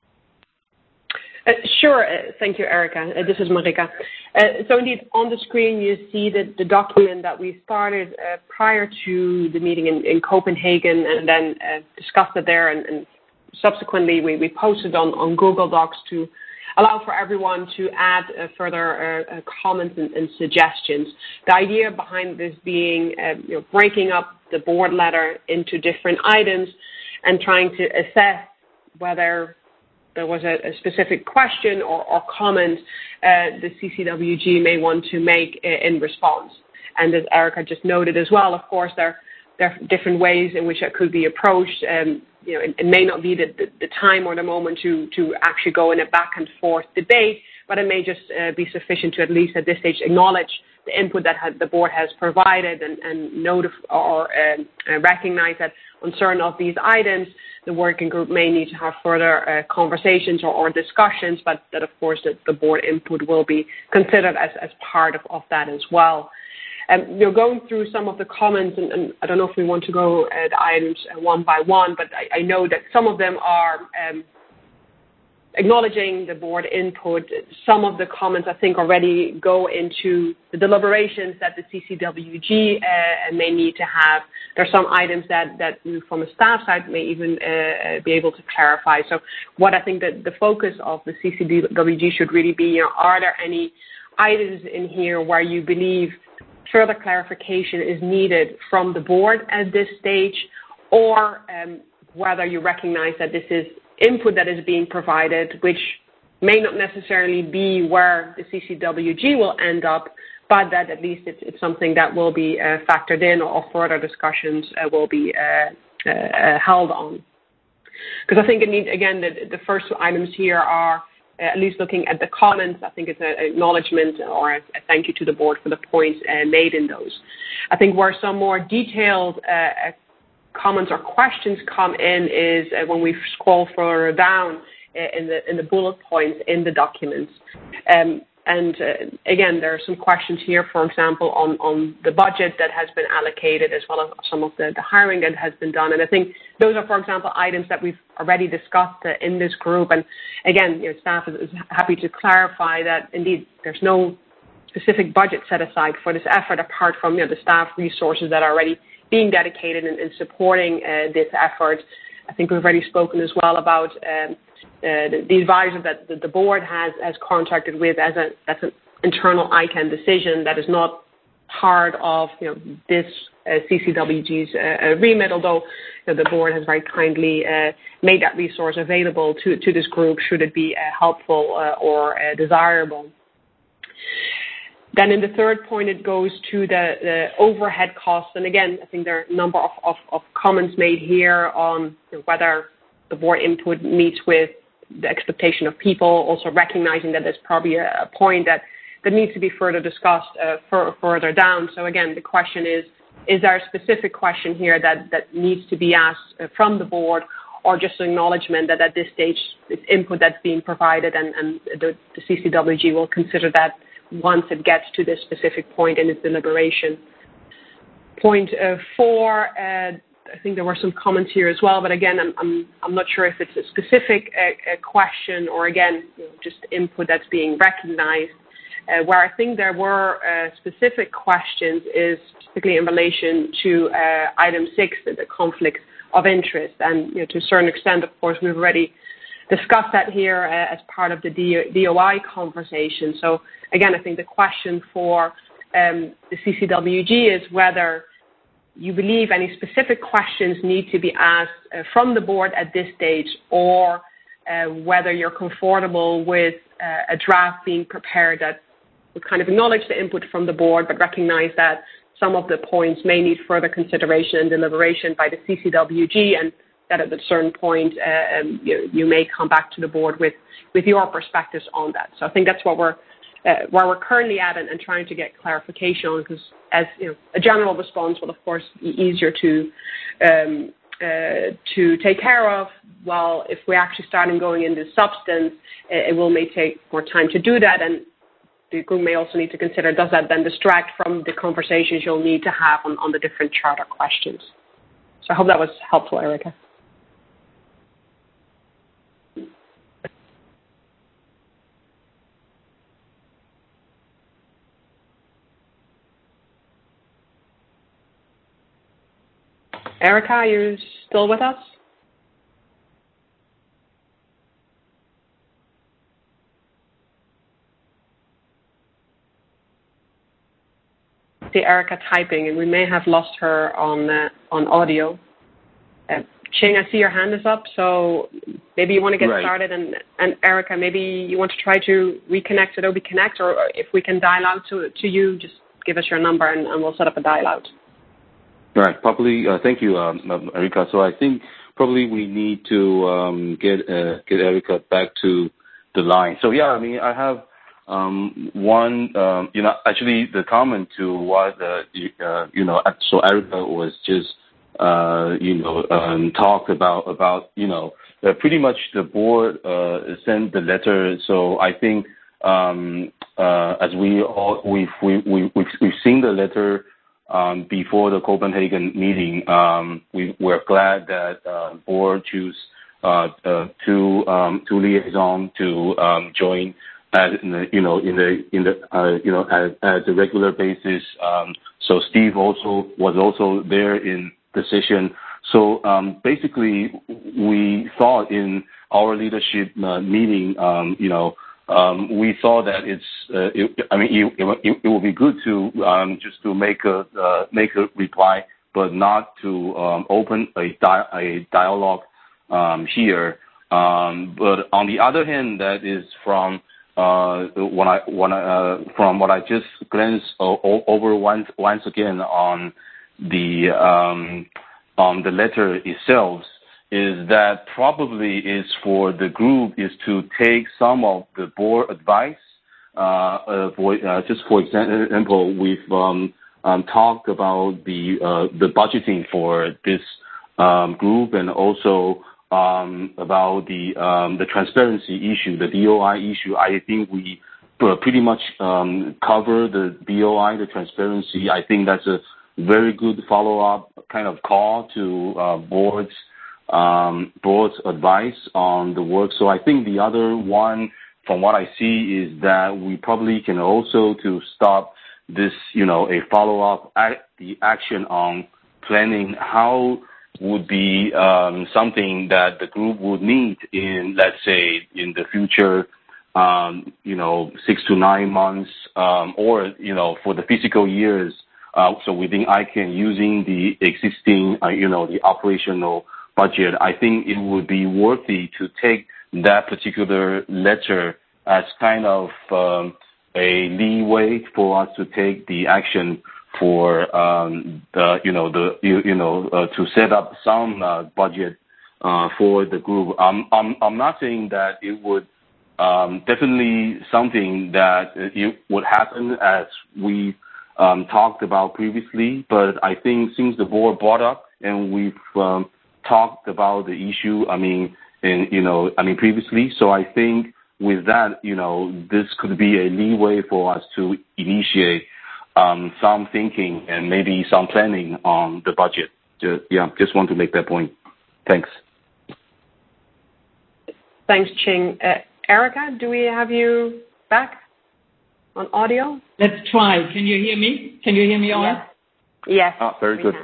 Sure. Thank you, Erica. This is Marika. So indeed, on the screen, you see the document that we started prior to the meeting in Copenhagen and then discussed it there. And subsequently, we posted on Google Docs to allow for everyone to add further comments and suggestions. The idea behind this being breaking up the board letter into different items and trying to assess whether there was a specific question or comment the CCWG may want to make in response. And as Erica just noted as well, of course, there are different ways in which that could be approached. It may not be the time or the moment to actually go in a back and forth debate, but it may just be sufficient to at least at this stage acknowledge the input that the board has provided and recognize that on certain of these items, the working group may need to have further conversations or discussions, but that of course the board input will be considered as part of that as well. Going through some of the comments, and I don't know if we want to go at items one by one, but I know that some of them are acknowledging the board input. Some of the comments, I think, already go into the deliberations that the CCWG may need to have. There are some items that from a staff side may even be able to clarify. So what I think that the focus of the CCWG should really be, are there any items in here where you believe further clarification is needed from the board at this stage, or whether you recognize that this is input that is being provided, which may not necessarily be where the CCWG will end up, but that at least it's something that will be factored in, or further discussions will be held on. Because I think again, the first two items here are at least looking at the comments. I think it's an acknowledgement or a thank you to the board for the points made in those. I think where some more detailed comments or questions come in is when we scroll further down in the bullet points in the documents. Again, there are some questions here, for example, on the budget that has been allocated, as well as some of the hiring that has been done. And I think those are, for example, items that we've already discussed in this group. And again, staff is happy to clarify that indeed there's no specific budget set aside for this effort apart from the staff resources that are already being dedicated in supporting this effort. I think we've already spoken as well about the advisor that the board has contracted with that's an internal ICANN decision that is not part of this CCWG's remit, although the board has very kindly made that resource available to this group should it be helpful or desirable. Then in the third point, it goes to the overhead costs. And again, I think there are a number of comments made here on whether the board input meets with the expectation of people, also recognizing that there's probably a point that needs to be further discussed further down. So again, the question is there a specific question here that needs to be asked from the board, or just an acknowledgement that at this stage it's input that's being provided and the CCWG will consider that once it gets to this specific point in its deliberation. Point 4, I think there were some comments here as well, but again, I'm not sure if it's a specific question or again, just input that's being recognized. Where I think there were specific questions is particularly in relation to item 6, the conflict of interest, and to a certain extent, of course, we've already discussed that here as part of the DOI conversation. So again, I think the question for the CCWG is whether you believe any specific questions need to be asked from the board at this stage, or whether you're comfortable with a draft being prepared that would kind of acknowledge the input from the board, but recognize that some of the points may need further consideration and deliberation by the CCWG, and that at a certain point you may come back to the board with your perspectives on that. So I think that's what where we're currently at and trying to get clarification on, because as a general response will of course be easier to take care of. While if we actually start going into substance, it may take more time to do that, and the group may also need to consider, does that then distract from the conversations you'll need to have on the different charter questions? So I hope that was helpful, Erica. Erica, are you still with us? See Erica typing, and we may have lost her on audio. Ching, I see your hand is up, so maybe you want to get started, and Erica, maybe you want to try to reconnect Adobe Connect, or if we can dial out to you, just give us your number and we'll set up a dial out. Right, probably. Thank you, Erica. So I think probably we need to get Erica back to the line. So yeah, I mean, I have one, actually the comment to what so Erica was just talked about pretty much the board sent the letter. So I think as we've seen the letter before the Copenhagen meeting, we're glad that board choose two liaisons to join at a regular basis. So Steve was also there in the session. So basically, we thought in our leadership meeting, we thought that it would be good to just to make a reply, but not to open a dialogue here. But on the other hand, that is from from what I just glanced over once again on the letter itself, is that probably is for the group is to take some of the board advice. Just for example, we've talked about the budgeting for this group, and also about the transparency issue, the BOI issue. I think we pretty much cover the BOI, the transparency. I think that's a very good follow-up kind of call to board's advice on the work. So I think the other one, from what I see, is that we probably can also to start this, a follow-up the action on planning how would be something that the group would need in, let's say, in the future, 6 to 9 months, or, for the fiscal years. So within ICANN, using the existing, the operational budget, I think it would be worthy to take that particular letter as kind of a leeway for us to take the action for to set up some budget for the group. I'm not saying that it would definitely something that it would happen as we talked about previously, but I think since the board brought up and we've talked about the issue, previously, so I think with that, this could be a leeway for us to initiate some thinking and maybe some planning on the budget. Just want to make that point. Thanks. Thanks, Ching. Erica, do we have you back on audio? Let's try. Can you hear me? Can you hear me all? Yes. Very good.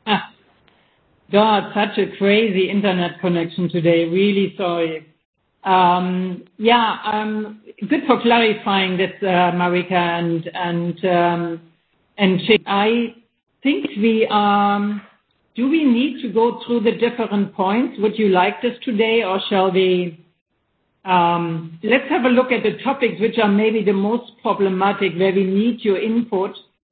God, such a crazy internet connection today. Really sorry. Good for clarifying this, Marika and Ching. I think do we need to go through the different points? Would you like this today, or shall we, let's have a look at the topics which are maybe the most problematic, where we need your input,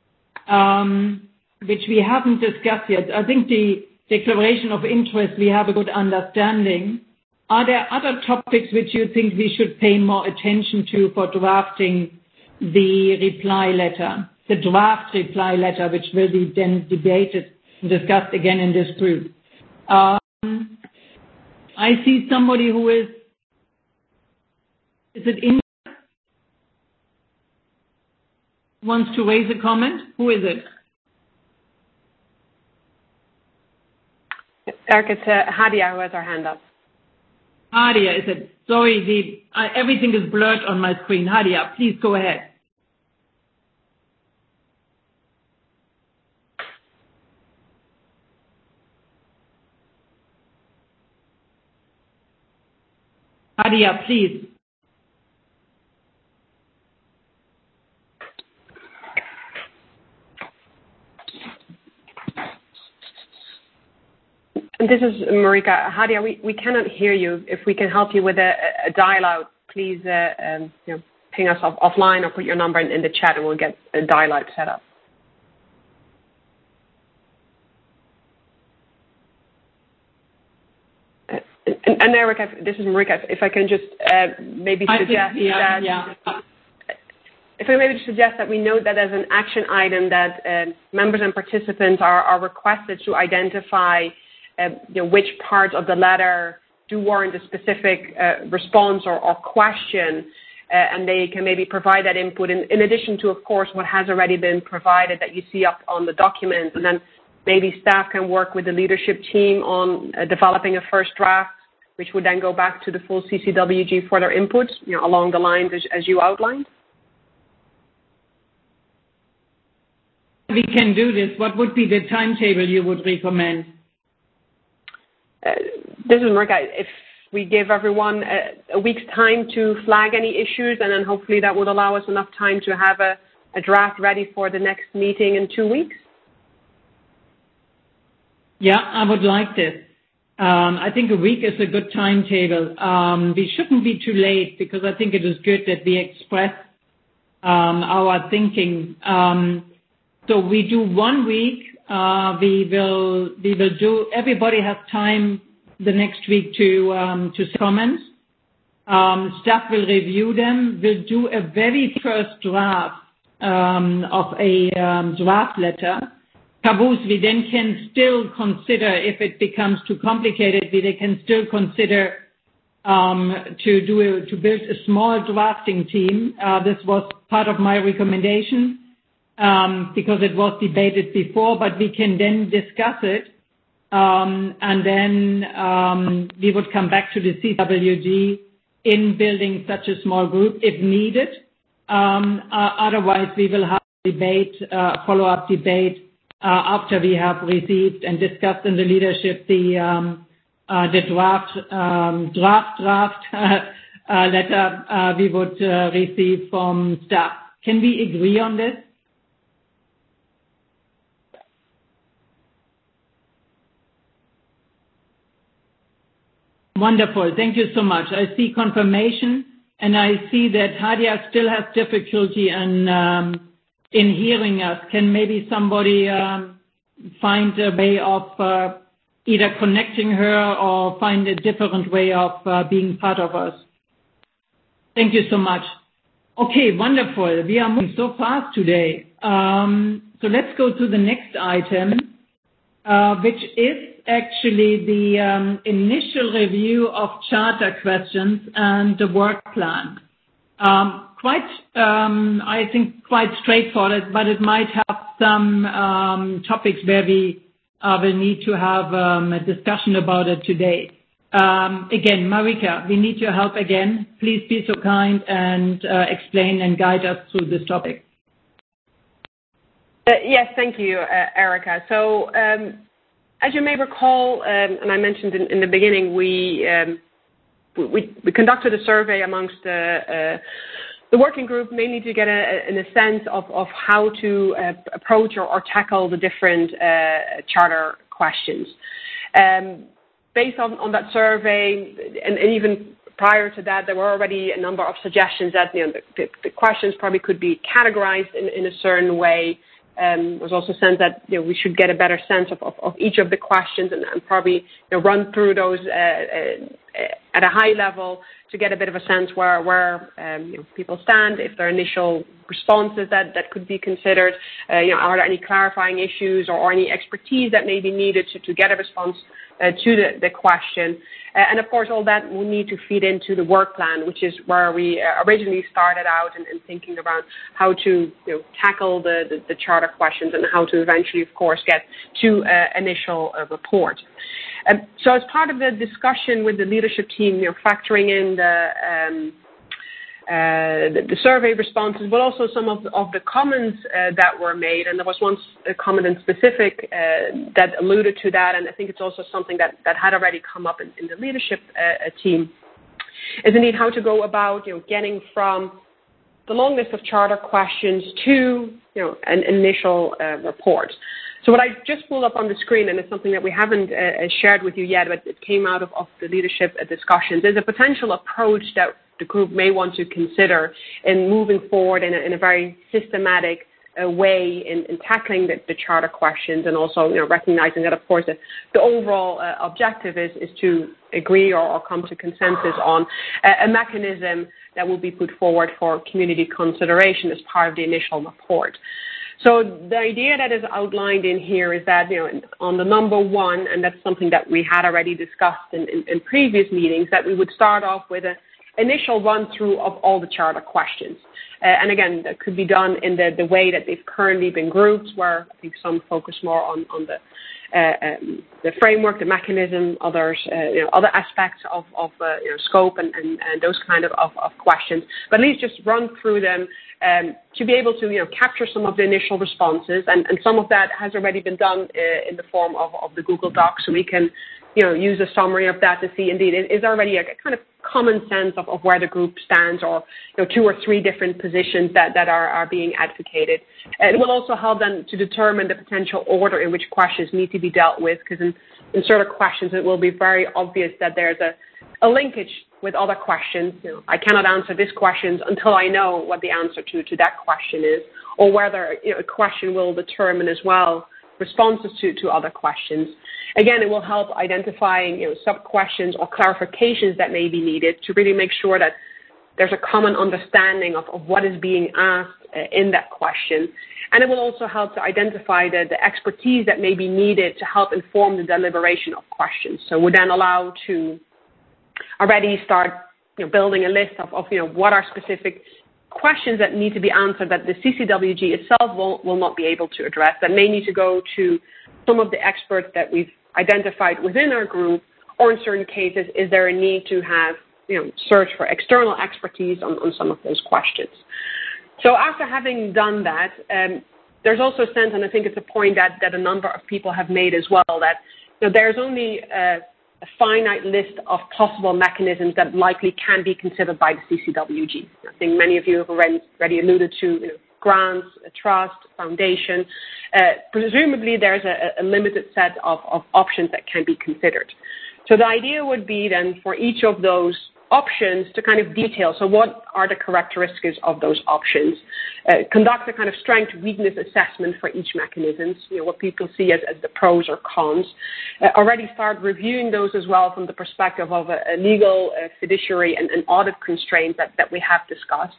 which we haven't discussed yet. I think the declaration of interest, we have a good understanding. Are there other topics which you think we should pay more attention to for drafting the reply letter, the draft reply letter, which will be then debated and discussed again in this group? I see somebody who is it in? Wants to raise a comment? Who is it? Eric, it's Hadia who has her hand up. Hadia, is it? Sorry, everything is blurred on my screen. Hadia, please go ahead. Hadia, please. This is Marika. Hadia, we cannot hear you. If we can help you with a dial-out, please ping us offline or put your number in the chat and we'll get a dial-out set up. And Erica, this is Marika. If I can just maybe suggest If I maybe suggest that we note that as an action item that members and participants are requested to identify which parts of the letter do warrant a specific response or question, and they can maybe provide that input in addition to, of course, what has already been provided that you see up on the document. And then maybe staff can work with the leadership team on developing a first draft, which would then go back to the full CCWG for their input, along the lines as you outlined. We can do this. What would be the timetable you would recommend? This is Marika. If we give everyone a week's time to flag any issues, and then hopefully that would allow us enough time to have a draft ready for the next meeting in 2 weeks. Yeah, I would like this. I think a week is a good timetable. We shouldn't be too late because I think it is good that we express our thinking. So we do 1 week. We will do. Everybody has time the next week to comments. Staff will review them. We'll do a very first draft of a draft letter. Caboose, we then can still consider, if it becomes too complicated, we can still consider to build a small drafting team. This was part of my recommendation because it was debated before, but we can then discuss it and then we would come back to the CWG in building such a small group if needed. Otherwise, we will have a debate, follow-up debate after we have received and discussed in the leadership the draft letter we would receive from staff. Can we agree on this? Wonderful. Thank you so much. I see confirmation, and I see that Hadia still has difficulty in hearing us. Can maybe somebody find a way of either connecting her or find a different way of being part of us? Thank you so much. Okay, wonderful. We are moving so fast today. So let's go to the next item, which is actually the initial review of charter questions and the work plan. I think quite straightforward, but it might have some topics where we will need to have a discussion about it today. Again, Marika, we need your help again. Please be so kind and explain and guide us through this topic. Yes, thank you, Erica. So, as you may recall, and I mentioned in the beginning, we conducted a survey amongst the working group, mainly to get a sense of how to approach or tackle the different charter questions. Based on that survey, and even prior to that, there were already a number of suggestions that the questions probably could be categorized in a certain way. There was also a sense that we should get a better sense of each of the questions and probably run through those at a high level to get a bit of a sense where people stand, if there are initial responses that could be considered, are there any clarifying issues or any expertise that may be needed to get a response to the question. And of course, all that will need to feed into the work plan, which is where we originally started out and thinking about how to tackle the charter questions and how to eventually, of course, get to initial report. So as part of the discussion with the leadership team, factoring in the survey responses, but also some of the comments that were made, and there was one comment in specific that alluded to that, and I think it's also something that had already come up in the leadership team, is indeed how to go about getting from the long list of charter questions to an initial report. So what I just pulled up on the screen, and it's something that we haven't shared with you yet, but it came out of the leadership discussions, is a potential approach that the group may want to consider in moving forward in a very systematic way in tackling the charter questions, and also recognizing that, of course, the overall objective is to agree or come to consensus on a mechanism that will be put forward for community consideration as part of the initial report. So the idea that is outlined in here is that, on the number one, and that's something that we had already discussed in previous meetings, that we would start off with an initial run-through of all the charter questions. And again, that could be done in the way that they've currently been grouped, where I think some focus more on the framework, the mechanism, others, other aspects of scope and those kind of questions. But at least just run through them to be able to capture some of the initial responses, and some of that has already been done in the form of the Google Docs, so we can use a summary of that to see indeed is already a kind of common sense of where the group stands, or 2 or 3 different positions that are being advocated. It will also help them to determine the potential order in which questions need to be dealt with, because in certain questions it will be very obvious that there's a linkage with other questions. I cannot answer this question until I know what the answer to that question is, or whether a question will determine as well responses to other questions. Again, it will help identifying sub-questions or clarifications that may be needed to really make sure that there's a common understanding of what is being asked in that question. And it will also help to identify the expertise that may be needed to help inform the deliberation of questions. So we're then allowed to already start building a list of what are specific questions that need to be answered that the CCWG itself will not be able to address, that may need to go to some of the experts that we've identified within our group, or in certain cases, is there a need to have search for external expertise on some of those questions. So after having done that, there's also a sense, and I think it's a point that a number of people have made as well, that there's only a finite list of possible mechanisms that likely can be considered by the CCWG. I think many of you have already alluded to grants, a trust, foundation. Presumably there's a limited set of options that can be considered. So the idea would be then for each of those options to kind of detail, so what are the characteristics of those options, conduct a kind of strength-weakness assessment for each mechanism, what people see as the pros or cons, already start reviewing those as well from the perspective of a legal, fiduciary, and audit constraints that we have discussed.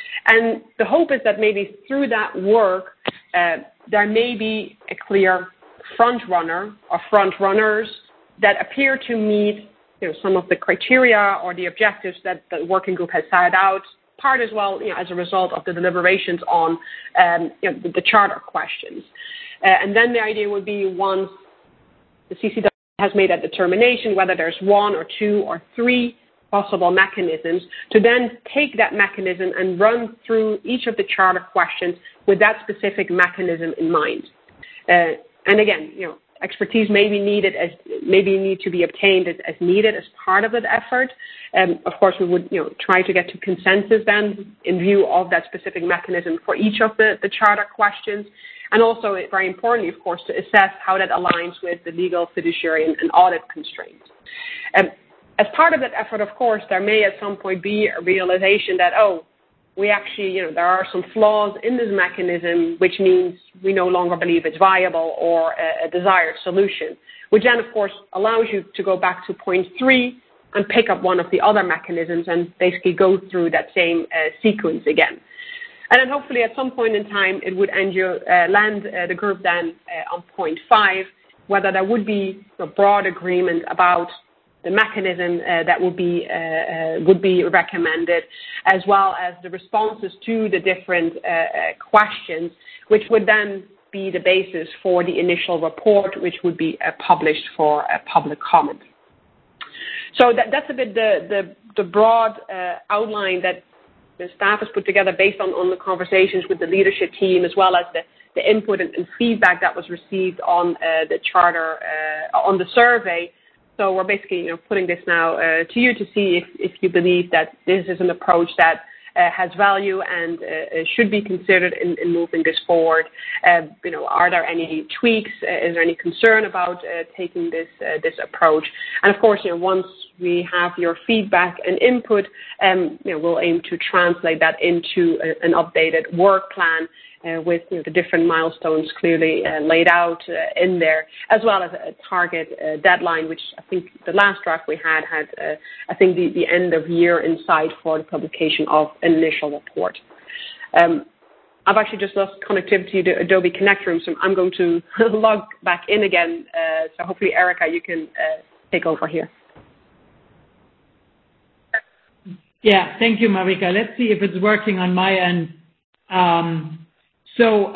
And the hope is that maybe through that work, there may be a clear front runner or front runners that appear to meet some of the criteria or the objectives that the working group has set out, part as well as a result of the deliberations on the charter questions. And then the idea would be, once the CCW has made that determination, whether there's 1 or 2 or 3 possible mechanisms, to then take that mechanism and run through each of the charter questions with that specific mechanism in mind. And again, expertise may need to be obtained as needed as part of that effort. Of course, we would try to get to consensus then in view of that specific mechanism for each of the charter questions, and also, very importantly, of course, to assess how that aligns with the legal, fiduciary, and audit constraints. As part of that effort, of course, there may at some point be a realization that, we actually, there are some flaws in this mechanism, which means we no longer believe it's viable or a desired solution, which then, of course, allows you to go back to point 3 and pick up one of the other mechanisms and basically go through that same sequence again. And then hopefully at some point in time, it would land the group then on point 5, whether there would be a broad agreement about the mechanism that would be recommended, as well as the responses to the different questions, which would then be the basis for the initial report, which would be published for public comment. So that's a bit the broad outline that the staff has put together based on the conversations with the leadership team, as well as the input and feedback that was received on the charter, on the survey. So we're basically putting this now to you to see if you believe that this is an approach that has value and should be considered in moving this forward. Are there any tweaks? Is there any concern about taking this approach? And of course, once we have your feedback and input, we'll aim to translate that into an updated work plan with the different milestones clearly laid out in there, as well as a target deadline, which I think the last draft we had I think the end of year in sight for the publication of an initial report. I've actually just lost connectivity to Adobe Connect Room, so I'm going to log back in again. So hopefully, Erica, you can take over here. Yeah, thank you, Marika. Let's see if it's working on my end. So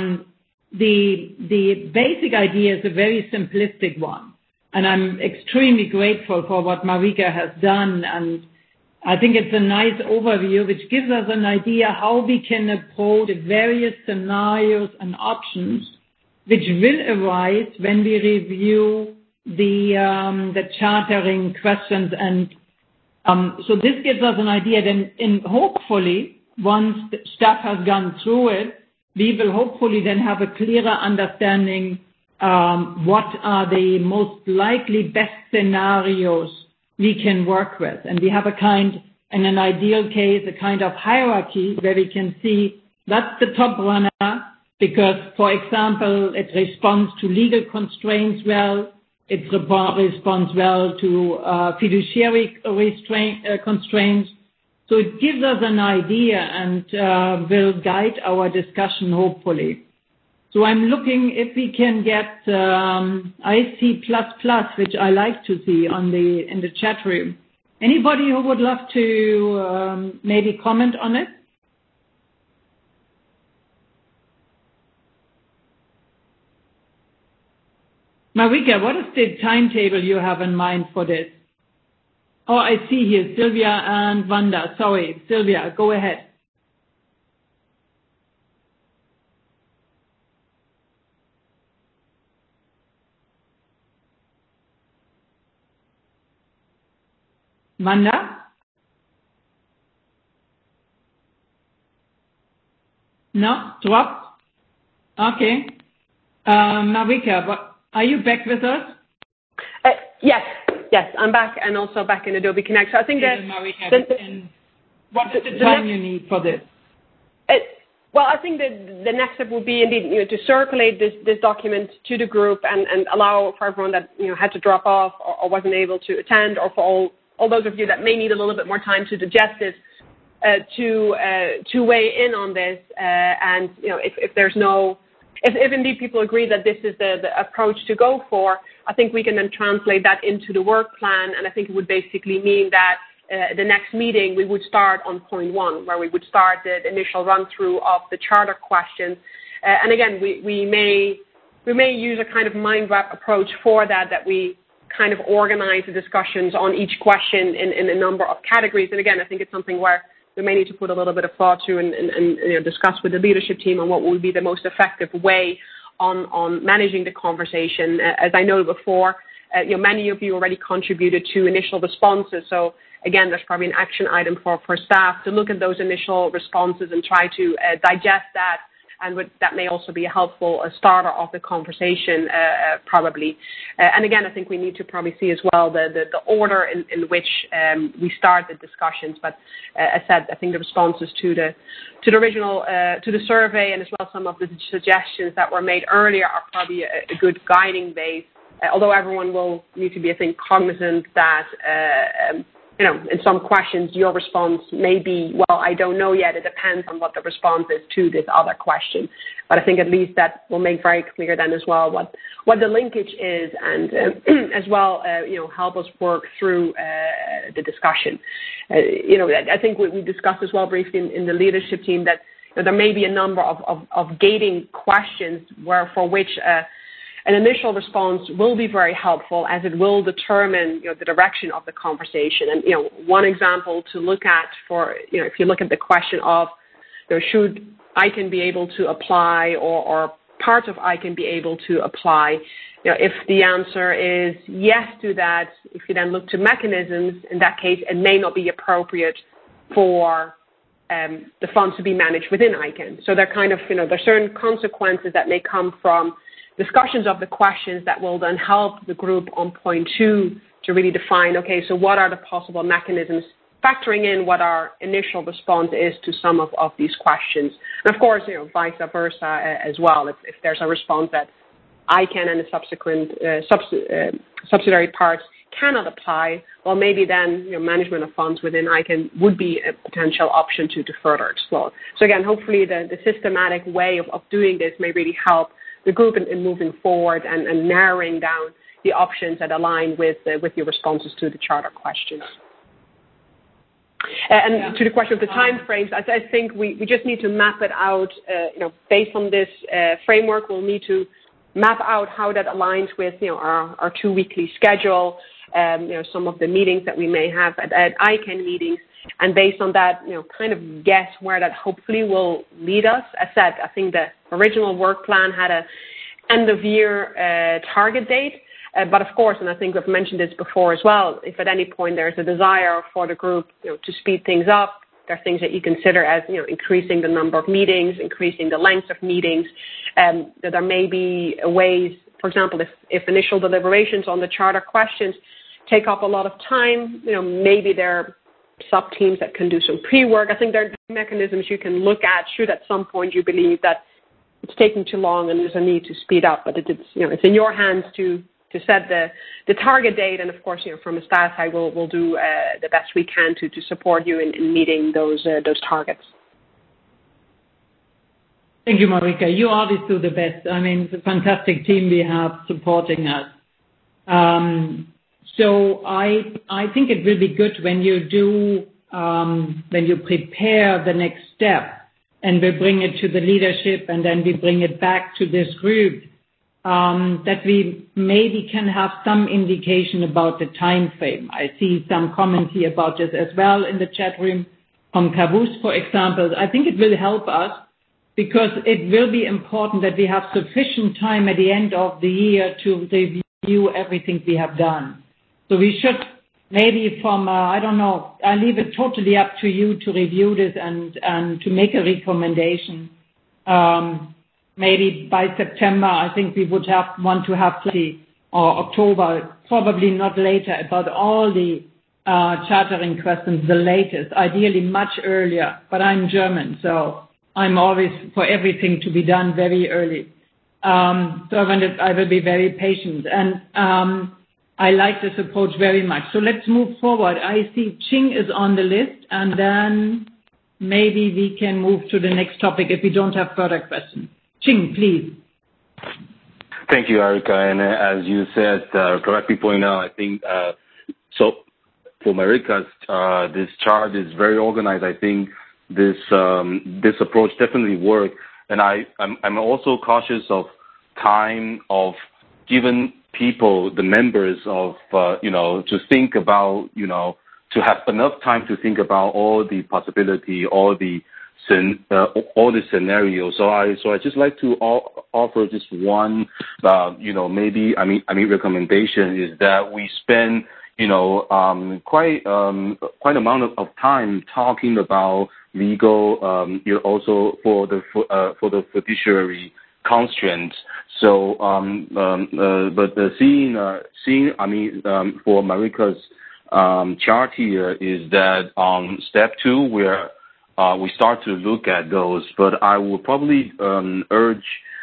the basic idea is a very simplistic one, and I'm extremely grateful for what Marika has done, and I think it's a nice overview which gives us an idea how we can approach various scenarios and options which will arise when we review the chartering questions and So this gives us an idea. Then, hopefully, once the staff has gone through it, we will hopefully then have a clearer understanding what are the most likely best scenarios we can work with. And we have in an ideal case, a kind of hierarchy where we can see that's the top runner because, for example, it responds to legal constraints well, it responds well to fiduciary constraints. So it gives us an idea and will guide our discussion, hopefully. So I'm looking if we can get IC++, which I like to see in the chat room. Anybody who would love to maybe comment on it? Marika, what is the timetable you have in mind for this? Oh, I see here Sylvia and Wanda. Sorry, Sylvia, go ahead. Wanda? No? Dropped? Okay. Marika, are you back with us? Yes, I'm back and also back in Adobe Connect. So I think that... Marika, what is the time you need for this? Well, I think that the next step would be indeed to circulate this document to the group and allow for everyone that had to drop off or wasn't able to attend, or for all those of you that may need a little bit more time to digest this, to weigh in on this. And if indeed people agree that this is the approach to go for, I think we can then translate that into the work plan. And I think it would basically mean that the next meeting we would start on point 1, where we would start the initial run-through of the charter questions. And again, we may use a kind of mind map approach for that we kind of organize the discussions on each question in a number of categories. And again, I think it's something where we may need to put a little bit of thought to and discuss with the leadership team on what would be the most effective way on managing the conversation. As I noted before, many of you already contributed to initial responses. So again, there's probably an action item for staff to look at those initial responses and try to digest that. And that may also be a helpful starter of the conversation, probably. And again, I think we need to probably see as well the order in which we start the discussions. But as said, I think the responses to the original to the survey, and as well some of the suggestions that were made earlier, are probably a good guiding base. Although everyone will need to be, I think, cognizant that in some questions, your response may be, well, I don't know yet. It depends on what the response is to this other question. But I think at least that will make very clear then as well what the linkage is, and as well, help us work through the discussion. I think we discussed as well briefly in the leadership team that there may be a number of gating questions for which an initial response will be very helpful, as it will determine the direction of the conversation. And one example to look at if you look at the question of should ICANN be able to apply or parts of ICANN be able to apply, if the answer is yes to that, if you then look to mechanisms, in that case it may not be appropriate for the funds to be managed within ICANN. So there there's certain consequences that may come from discussions of the questions that will then help the group on point 2 to really define, okay, so what are the possible mechanisms, factoring in what our initial response is to some of these questions. And of course, vice versa as well. If there's a response that ICANN and the subsequent subsidiary parts cannot apply, well, maybe then management of funds within ICANN would be a potential option to further explore. So again, hopefully the systematic way of doing this may really help the group in moving forward and narrowing down the options that align with your responses to the charter questions. And to the question of the time frames, I think we just need to map it out. Based on this framework, we'll need to map out how that aligns with our 2-weekly schedule, some of the meetings that we may have at ICANN meetings, and based on that, kind of guess where that hopefully will lead us. As said, I think the original work plan had a end of year target date. But of course, and I think we've mentioned this before as well, if at any point there's a desire for the group to speed things up, there are things that you consider as increasing the number of meetings, increasing the length of meetings. That there may be ways, for example, if initial deliberations on the charter questions take up a lot of time, maybe there are sub-teams that can do some pre-work. I think there are mechanisms you can look at should at some point you believe that it's taking too long and there's a need to speed up. But it's in your hands to set the target date, and of course, from a staff side, we'll do the best we can to support you in meeting those targets. Thank you, Marika. You always do the best. I mean, it's a fantastic team we have supporting us. So I think it will be good when you prepare the next step, and we bring it to the leadership, and then we bring it back to this group. That we maybe can have some indication about the time frame. I see some comments here about this as well in the chat room from Caboose, for example. I think it will help us because it will be important that we have sufficient time at the end of the year to review everything we have done. So we should maybe I don't know, I leave it totally up to you to review this and to make a recommendation. Maybe by September, I think we would want to have plenty, or October, probably not later, about all the chartering questions, the latest, ideally much earlier. But I'm German, so I'm always for everything to be done very early. So I will be very patient. And I like this approach very much. So let's move forward. I see Ching is on the list, and then maybe we can move to the next topic if we don't have further questions. Ching, please. Thank you, Erica. And as you said, correctly pointed out, I think, so for Marika's, this chart is very organized. I think this approach definitely worked. And I'm also cautious of time of giving people, the members of, to think about, to have enough time to think about all the possibility, all the scenarios. So I just like to offer just one, maybe recommendation is that we spend, quite amount of time talking about legal, also for the fiduciary constraints. So, for Marika's chart here is that on step 2 where we start to look at those, but I will probably urge,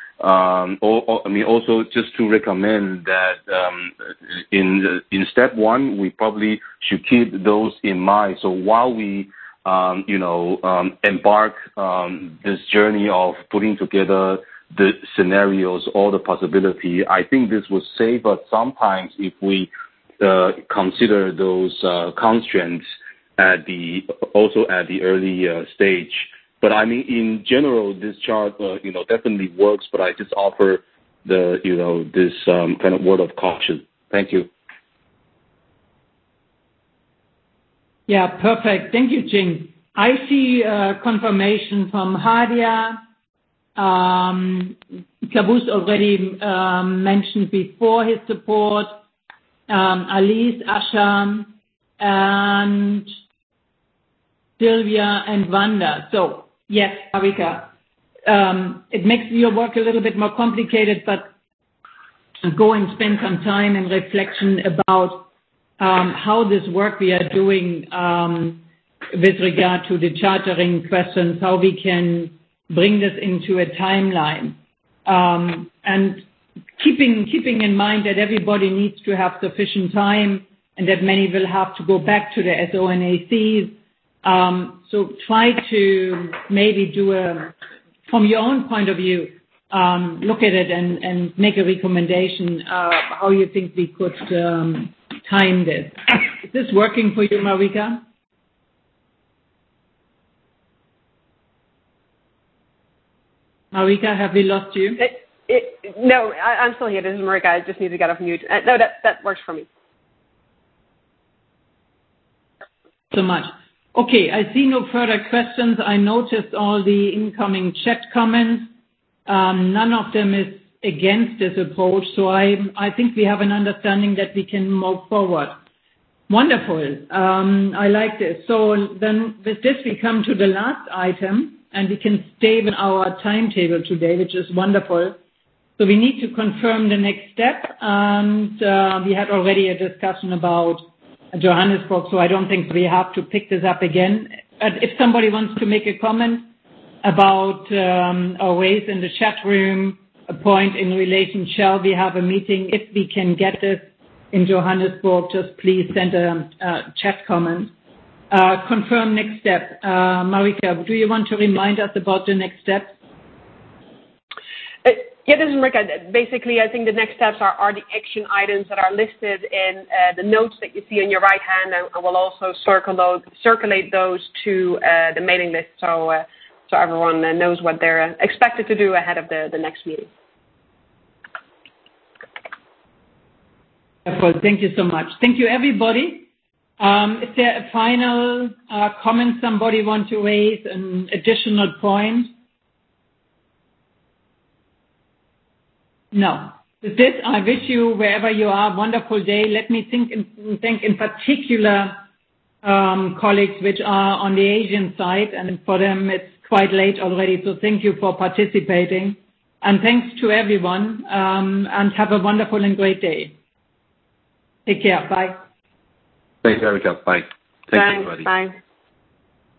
also just to recommend that in step 1 we probably should keep those in mind. So while we embark this journey of putting together the scenarios, all the possibility, I think this will save us sometimes if we consider those constraints at the early stage. But in general, this chart, definitely works, but I just offer this kind of word of caution. Thank you. Yeah, perfect. Thank you, Jing. I see confirmation from Hadia. Caboose already mentioned before his support. Alice, Asha, and Sylvia and Wanda. So, yes, Marika, it makes your work a little bit more complicated, but go and spend some time in reflection about how this work we are doing with regard to the chartering questions, how we can bring this into a timeline. And keeping in mind that everybody needs to have sufficient time and that many will have to go back to the SONACs. So try to maybe do from your own point of view, look at it and make a recommendation how you think we could time this. Is this working for you, Marika? Marika, have we lost you? No, I'm still here. This is Marika. I just need to get off mute. No, that works for me. So much. Okay, I see no further questions. I noticed all the incoming chat comments. None of them is against this approach. So I think we have an understanding that we can move forward. Wonderful. I like this. So then with this, we come to the last item, and we can stay with our timetable today, which is wonderful. So we need to confirm the next step, and we had already a discussion about Johannesburg, so I don't think we have to pick this up again. If somebody wants to make a comment about or raise in the chat room a point in relation, shall we have a meeting? If we can get this in Johannesburg, just please send a chat comment. Confirm next step. Marika, do you want to remind us about the next steps? Yeah, this is Marika. Basically, I think the next steps are the action items that are listed in the notes that you see on your right hand, and I will also circulate those to the mailing list so everyone knows what they're expected to do ahead of the next meeting. Wonderful. Thank you so much. Thank you, everybody. Is there a final comment somebody wants to raise, an additional point? No. With this, I wish you, wherever you are, a wonderful day. Let me thank in particular colleagues which are on the Asian side, and for them it's quite late already, so thank you for participating. And thanks to everyone, and have a wonderful and great day. Take care. Bye. Thanks, Erica. Bye. Thanks, everybody. Bye.